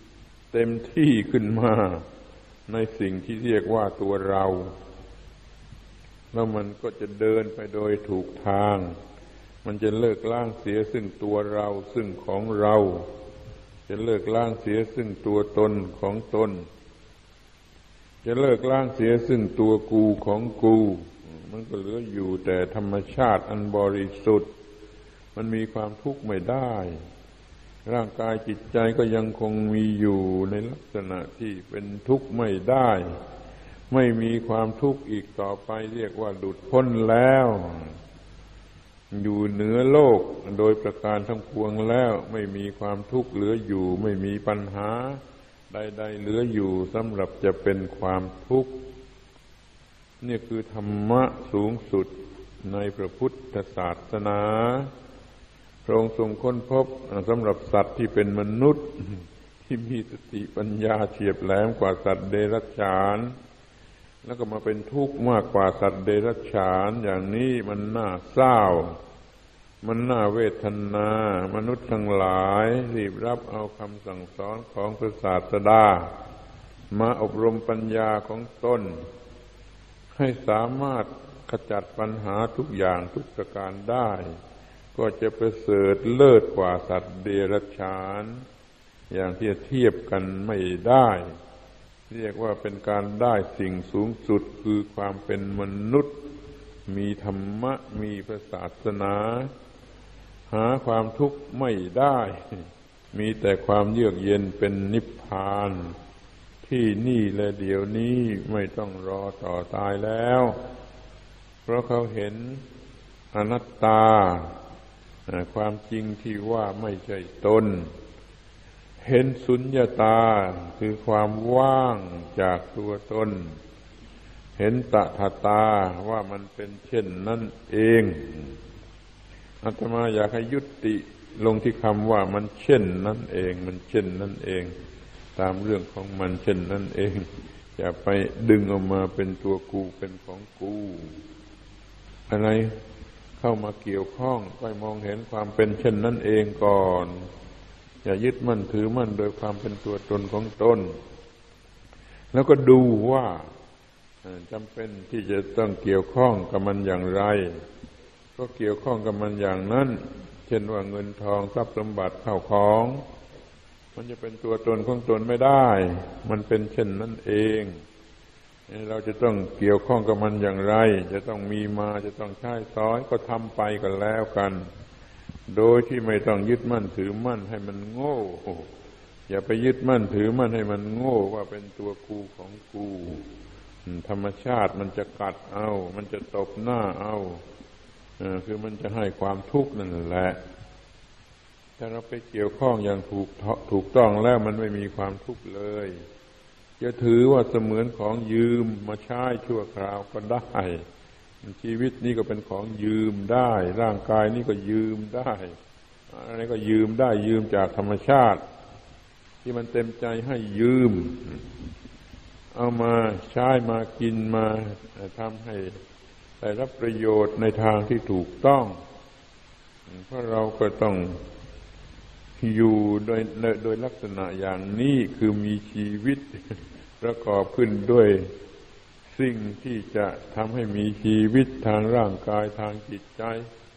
เต็มที่ขึ้นมาในสิ่งที่เรียกว่าตัวเราแล้วมันก็จะเดินไปโดยถูกทางมันจะเลิกล้างเสียซึ่งตัวเราซึ่งของเราจะเลิกล้างเสียซึ่งตัวตนของตนจะเลิกล้างเสียซึ่งตัวกูของกูมันก็เหลืออยู่แต่ธรรมชาติอันบริสุทธิ์มันมีความทุกข์ไม่ได้ร่างกายจิตใจก็ยังคงมีอยู่ในลักษณะที่เป็นทุกข์ไม่ได้ไม่มีความทุกข์อีกต่อไปเรียกว่าหลุดพ้นแล้วอยู่เหนือโลกโดยประการทั้งปวงแล้วไม่มีความทุกข์เหลืออยู่ไม่มีปัญหาใดๆเหลืออยู่สำหรับจะเป็นความทุกข์นี่คือธรรมะสูงสุดในพระพุทธศาสนาพระองค์ทรงค้นพบสำหรับสัตว์ที่เป็นมนุษย์ที่มีสติปัญญาเฉียบแหลมกว่าสัตว์เดรัจฉานแล้วก็มาเป็นทุกข์มากกว่าสัตว์เดรัจฉานอย่างนี้มันน่าเศร้ามันน่าเวทนามนุษย์ทั้งหลายรีบรับเอาคำสั่งสอนของพระศาสดามาอบรมปัญญาของตนให้สามารถขจัดปัญหาทุกอย่างทุกประการได้ก็จะประเสริฐเลิศกว่าสัตว์เดรัจฉานอย่างที่เทียบกันไม่ได้เรียกว่าเป็นการได้สิ่งสูงสุดคือความเป็นมนุษย์มีธรรมะมีพระศาสนาหาความทุกข์ไม่ได้มีแต่ความเยือกเย็นเป็นนิพพานที่นี่และเดี๋ยวนี้ไม่ต้องรอต่อตายแล้วเพราะเขาเห็นอนัตตาความจริงที่ว่าไม่ใช่ตนเห็นสุญญตาคือความว่างจากตัวตนเห็นตถาตาว่ามันเป็นเช่นนั้นเองอาตมาอยากให้ยุติลงที่คำว่ามันเช่นนั้นเองมันเช่นนั้นเองตามเรื่องของมันเช่นนั้นเองอย่าไปดึงออกมาเป็นตัวกูเป็นของกูอะไรเข้ามาเกี่ยวข้องก็มองเห็นความเป็นเช่นนั้นเองก่อนอย่ายึดมั่นถือมั่นโดยความเป็นตัวตนของตนแล้วก็ดูว่าจำเป็นที่จะต้องเกี่ยวข้องกับมันอย่างไรก็เกี่ยวข้องกับมันอย่างนั้นเช่นว่าเงินทองทรัพย์สมบัติข้าวของมันจะเป็นตัวตนของตนไม่ได้มันเป็นเช่นนั้นเองเราจะต้องเกี่ยวข้องกับมันอย่างไรจะต้องมีมาจะต้องใช้สอยก็ทำไปกันแล้วกันโดยที่ไม่ต้องยึดมั่นถือมั่นให้มันโง่อย่าไปยึดมั่นถือมั่นให้มันโง่ว่าเป็นตัวกูของกูธรรมชาติมันจะกัดเอามันจะตบหน้าเอาคือมันจะให้ความทุกข์นั่นแหละถ้าเราไปเกี่ยวข้องอย่างถูกถูกต้องแล้วมันไม่มีความทุกข์เลยจะถือว่าเสมือนของยืมมาใช้ชั่วคราวก็ได้ชีวิตนี้ก็เป็นของยืมได้ร่างกายนี้ก็ยืมได้อะไรก็ยืมได้ยืมจากธรรมชาติที่มันเต็มใจให้ยืมเอามาใช้มากินมาทำให้ได้รับประโยชน์ในทางที่ถูกต้องเพราะเราก็ต้องอยู่โดยโดยลักษณะอย่างนี้คือมีชีวิตประกอบขึ้นด้วยสิ่งที่จะทำให้มีชีวิตทางร่างกายทางจิตใจ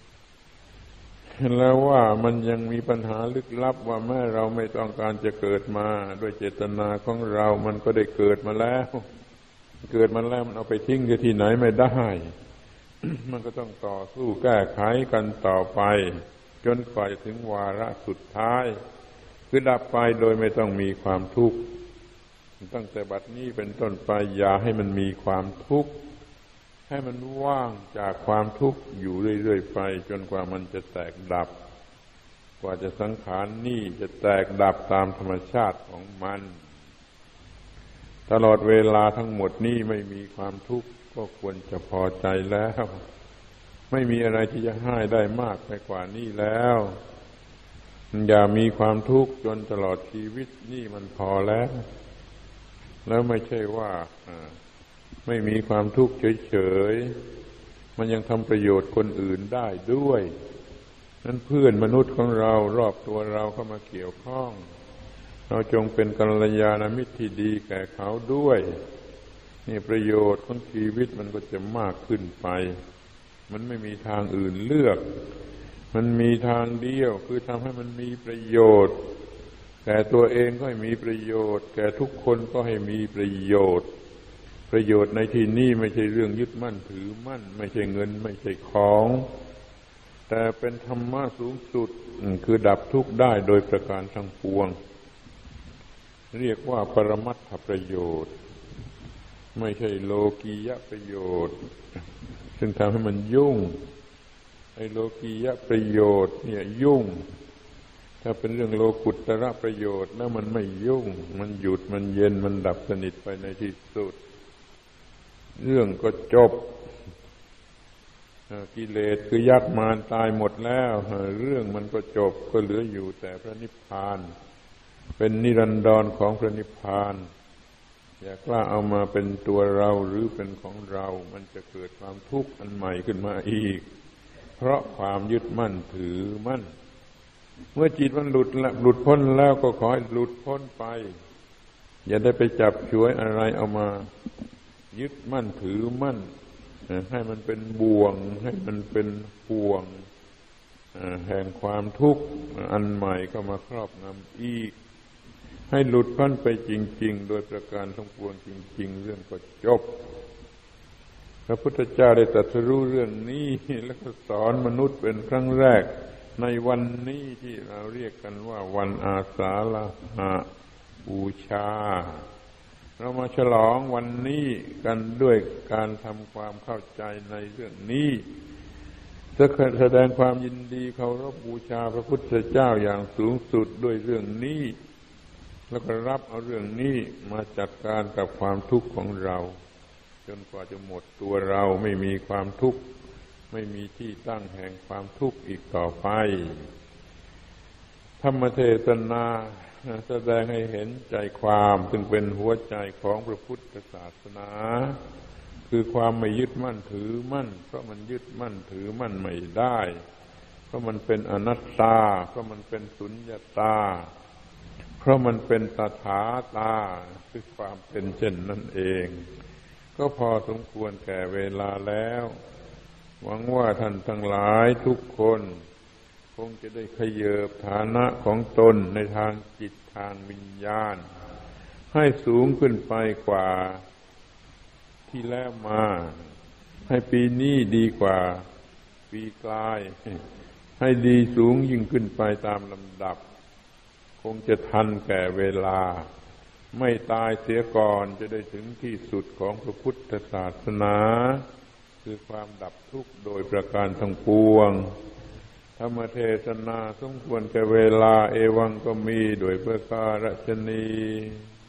แล้วว่ามันยังมีปัญหาลึกลับว่าแม้เราไม่ต้องการจะเกิดมาด้วยเจตนาของเรามันก็ได้เกิดมาแล้วเกิดมาแล้วมันเอาไปทิ้งที่ไหนไม่ได้ มันก็ต้องต่อสู้แก้ไขกันต่อไปจนกว่าจะถึงวาระสุดท้ายคือดับไปโดยไม่ต้องมีความทุกข์ตั้งแต่บัดนี้เป็นต้นไปอย่าให้มันมีความทุกข์ให้มันว่างจากความทุกข์อยู่เรื่อยๆไปจนกว่ามันจะแตกดับกว่าจะสังขารนี่จะแตกดับตามธรรมชาติของมันตลอดเวลาทั้งหมดนี้ไม่มีความทุกข์ก็ควรจะพอใจแล้วไม่มีอะไรที่จะให้ได้มากไปกว่านี้แล้วอย่ามีความทุกข์จนตลอดชีวิตนี่มันพอแล้วแล้วไม่ใช่ว่าไม่มีความทุกข์เฉยๆมันยังทำประโยชน์คนอื่นได้ด้วยนั้นเพื่อนมนุษย์ของเรารอบตัวเราเข้ามาเกี่ยวข้องเราจงเป็นกัลยาณมิตรที่ดีแก่เขาด้วยนี่ประโยชน์ของชีวิตมันก็จะมากขึ้นไปมันไม่มีทางอื่นเลือกมันมีทางเดียวคือทำให้มันมีประโยชน์แก่ตัวเองก็ให้มีประโยชน์แก่ทุกคนก็ให้มีประโยชน์ประโยชน์ในที่นี้ไม่ใช่เรื่องยึดมั่นถือมั่นไม่ใช่เงินไม่ใช่ของแต่เป็นธรรมะสูงสุดคือดับทุกข์ได้โดยประการทั้งปวงเรียกว่าปรมัตถประโยชน์ไม่ใช่โลกียประโยชน์ซึ่งทำให้มันยุ่งไอ้โลกียประโยชน์เนี่ยยุ่งถ้าเป็นเรื่องโลกุตระประโยชน์แล้วมันไม่ยุ่งมันหยุดมันเย็นมันดับสนิทไปในที่สุดเรื่องก็จบกิเลสคือยักษ์มารตายหมดแล้วเรื่องมันก็จบก็เหลืออยู่แต่พระนิพพานเป็นนิรันดรของพระนิพพานอย่ากล้าเอามาเป็นตัวเราหรือเป็นของเรามันจะเกิดความทุกข์อันใหม่ขึ้นมาอีกเพราะความยึดมั่นถือมั่นเมื่อจิตมันหลุดละหลุดพ้นแล้วก็ขอให้หลุดพ้นไปอย่าได้ไปจับฉวยอะไรเอามายึดมั่นถือมั่นให้มันเป็นบ่วงให้มันเป็นห่วงแห่งความทุกข์อันใหม่เข้ามาครอบงำอีกให้หลุดพ้นไปจริงๆโดยประการทั้งปวงจริงๆเรื่องก็จบพระพุทธเจ้าได้ตรัสรู้เรื่องนี้แล้วก็สอนมนุษย์เป็นครั้งแรกในวันนี้ที่เราเรียกกันว่าวันอาสาฬหบูชาเรามาฉลองวันนี้กันด้วยการทำความเข้าใจในเรื่องนี้แสดงความยินดีเคารพบูชาพระพุทธเจ้าอย่างสูงสุดด้วยเรื่องนี้แล้วก็รับเอาเรื่องนี้มาจัดการกับความทุกข์ของเราจนกว่าจะหมดตัวเราไม่มีความทุกข์ไม่มีที่ตั้งแห่งความทุกข์อีกต่อไปธรรมเทศนาแสดงให้เห็นใจความซึ่งเป็นหัวใจของพระพุทธศาสนาคือความไม่ยึดมั่นถือมั่นเพราะมันยึดมั่นถือมั่นไม่ได้เพราะมันเป็นอนัตตาเพราะมันเป็นสุญญตาเพราะมันเป็นตถาตาคือความเป็นเช่นนั้นเองก็พอสมควรแก่เวลาแล้วหวังว่าท่านทั้งหลายทุกคนคงจะได้ขยับฐานะของตนในทางจิตทางวิญญาณให้สูงขึ้นไปกว่าที่แล้วมาให้ปีนี้ดีกว่าปีกลายให้ดีสูงยิ่งขึ้นไปตามลำดับคงจะทันแก่เวลาไม่ตายเสียก่อนจะได้ถึงที่สุดของพระพุทธศาสนาคือความดับทุกข์โดยประการทั้งปวงธรรมเทศนาสมควรแก่เวลาเอวังก็มีโดยประการฉะนี้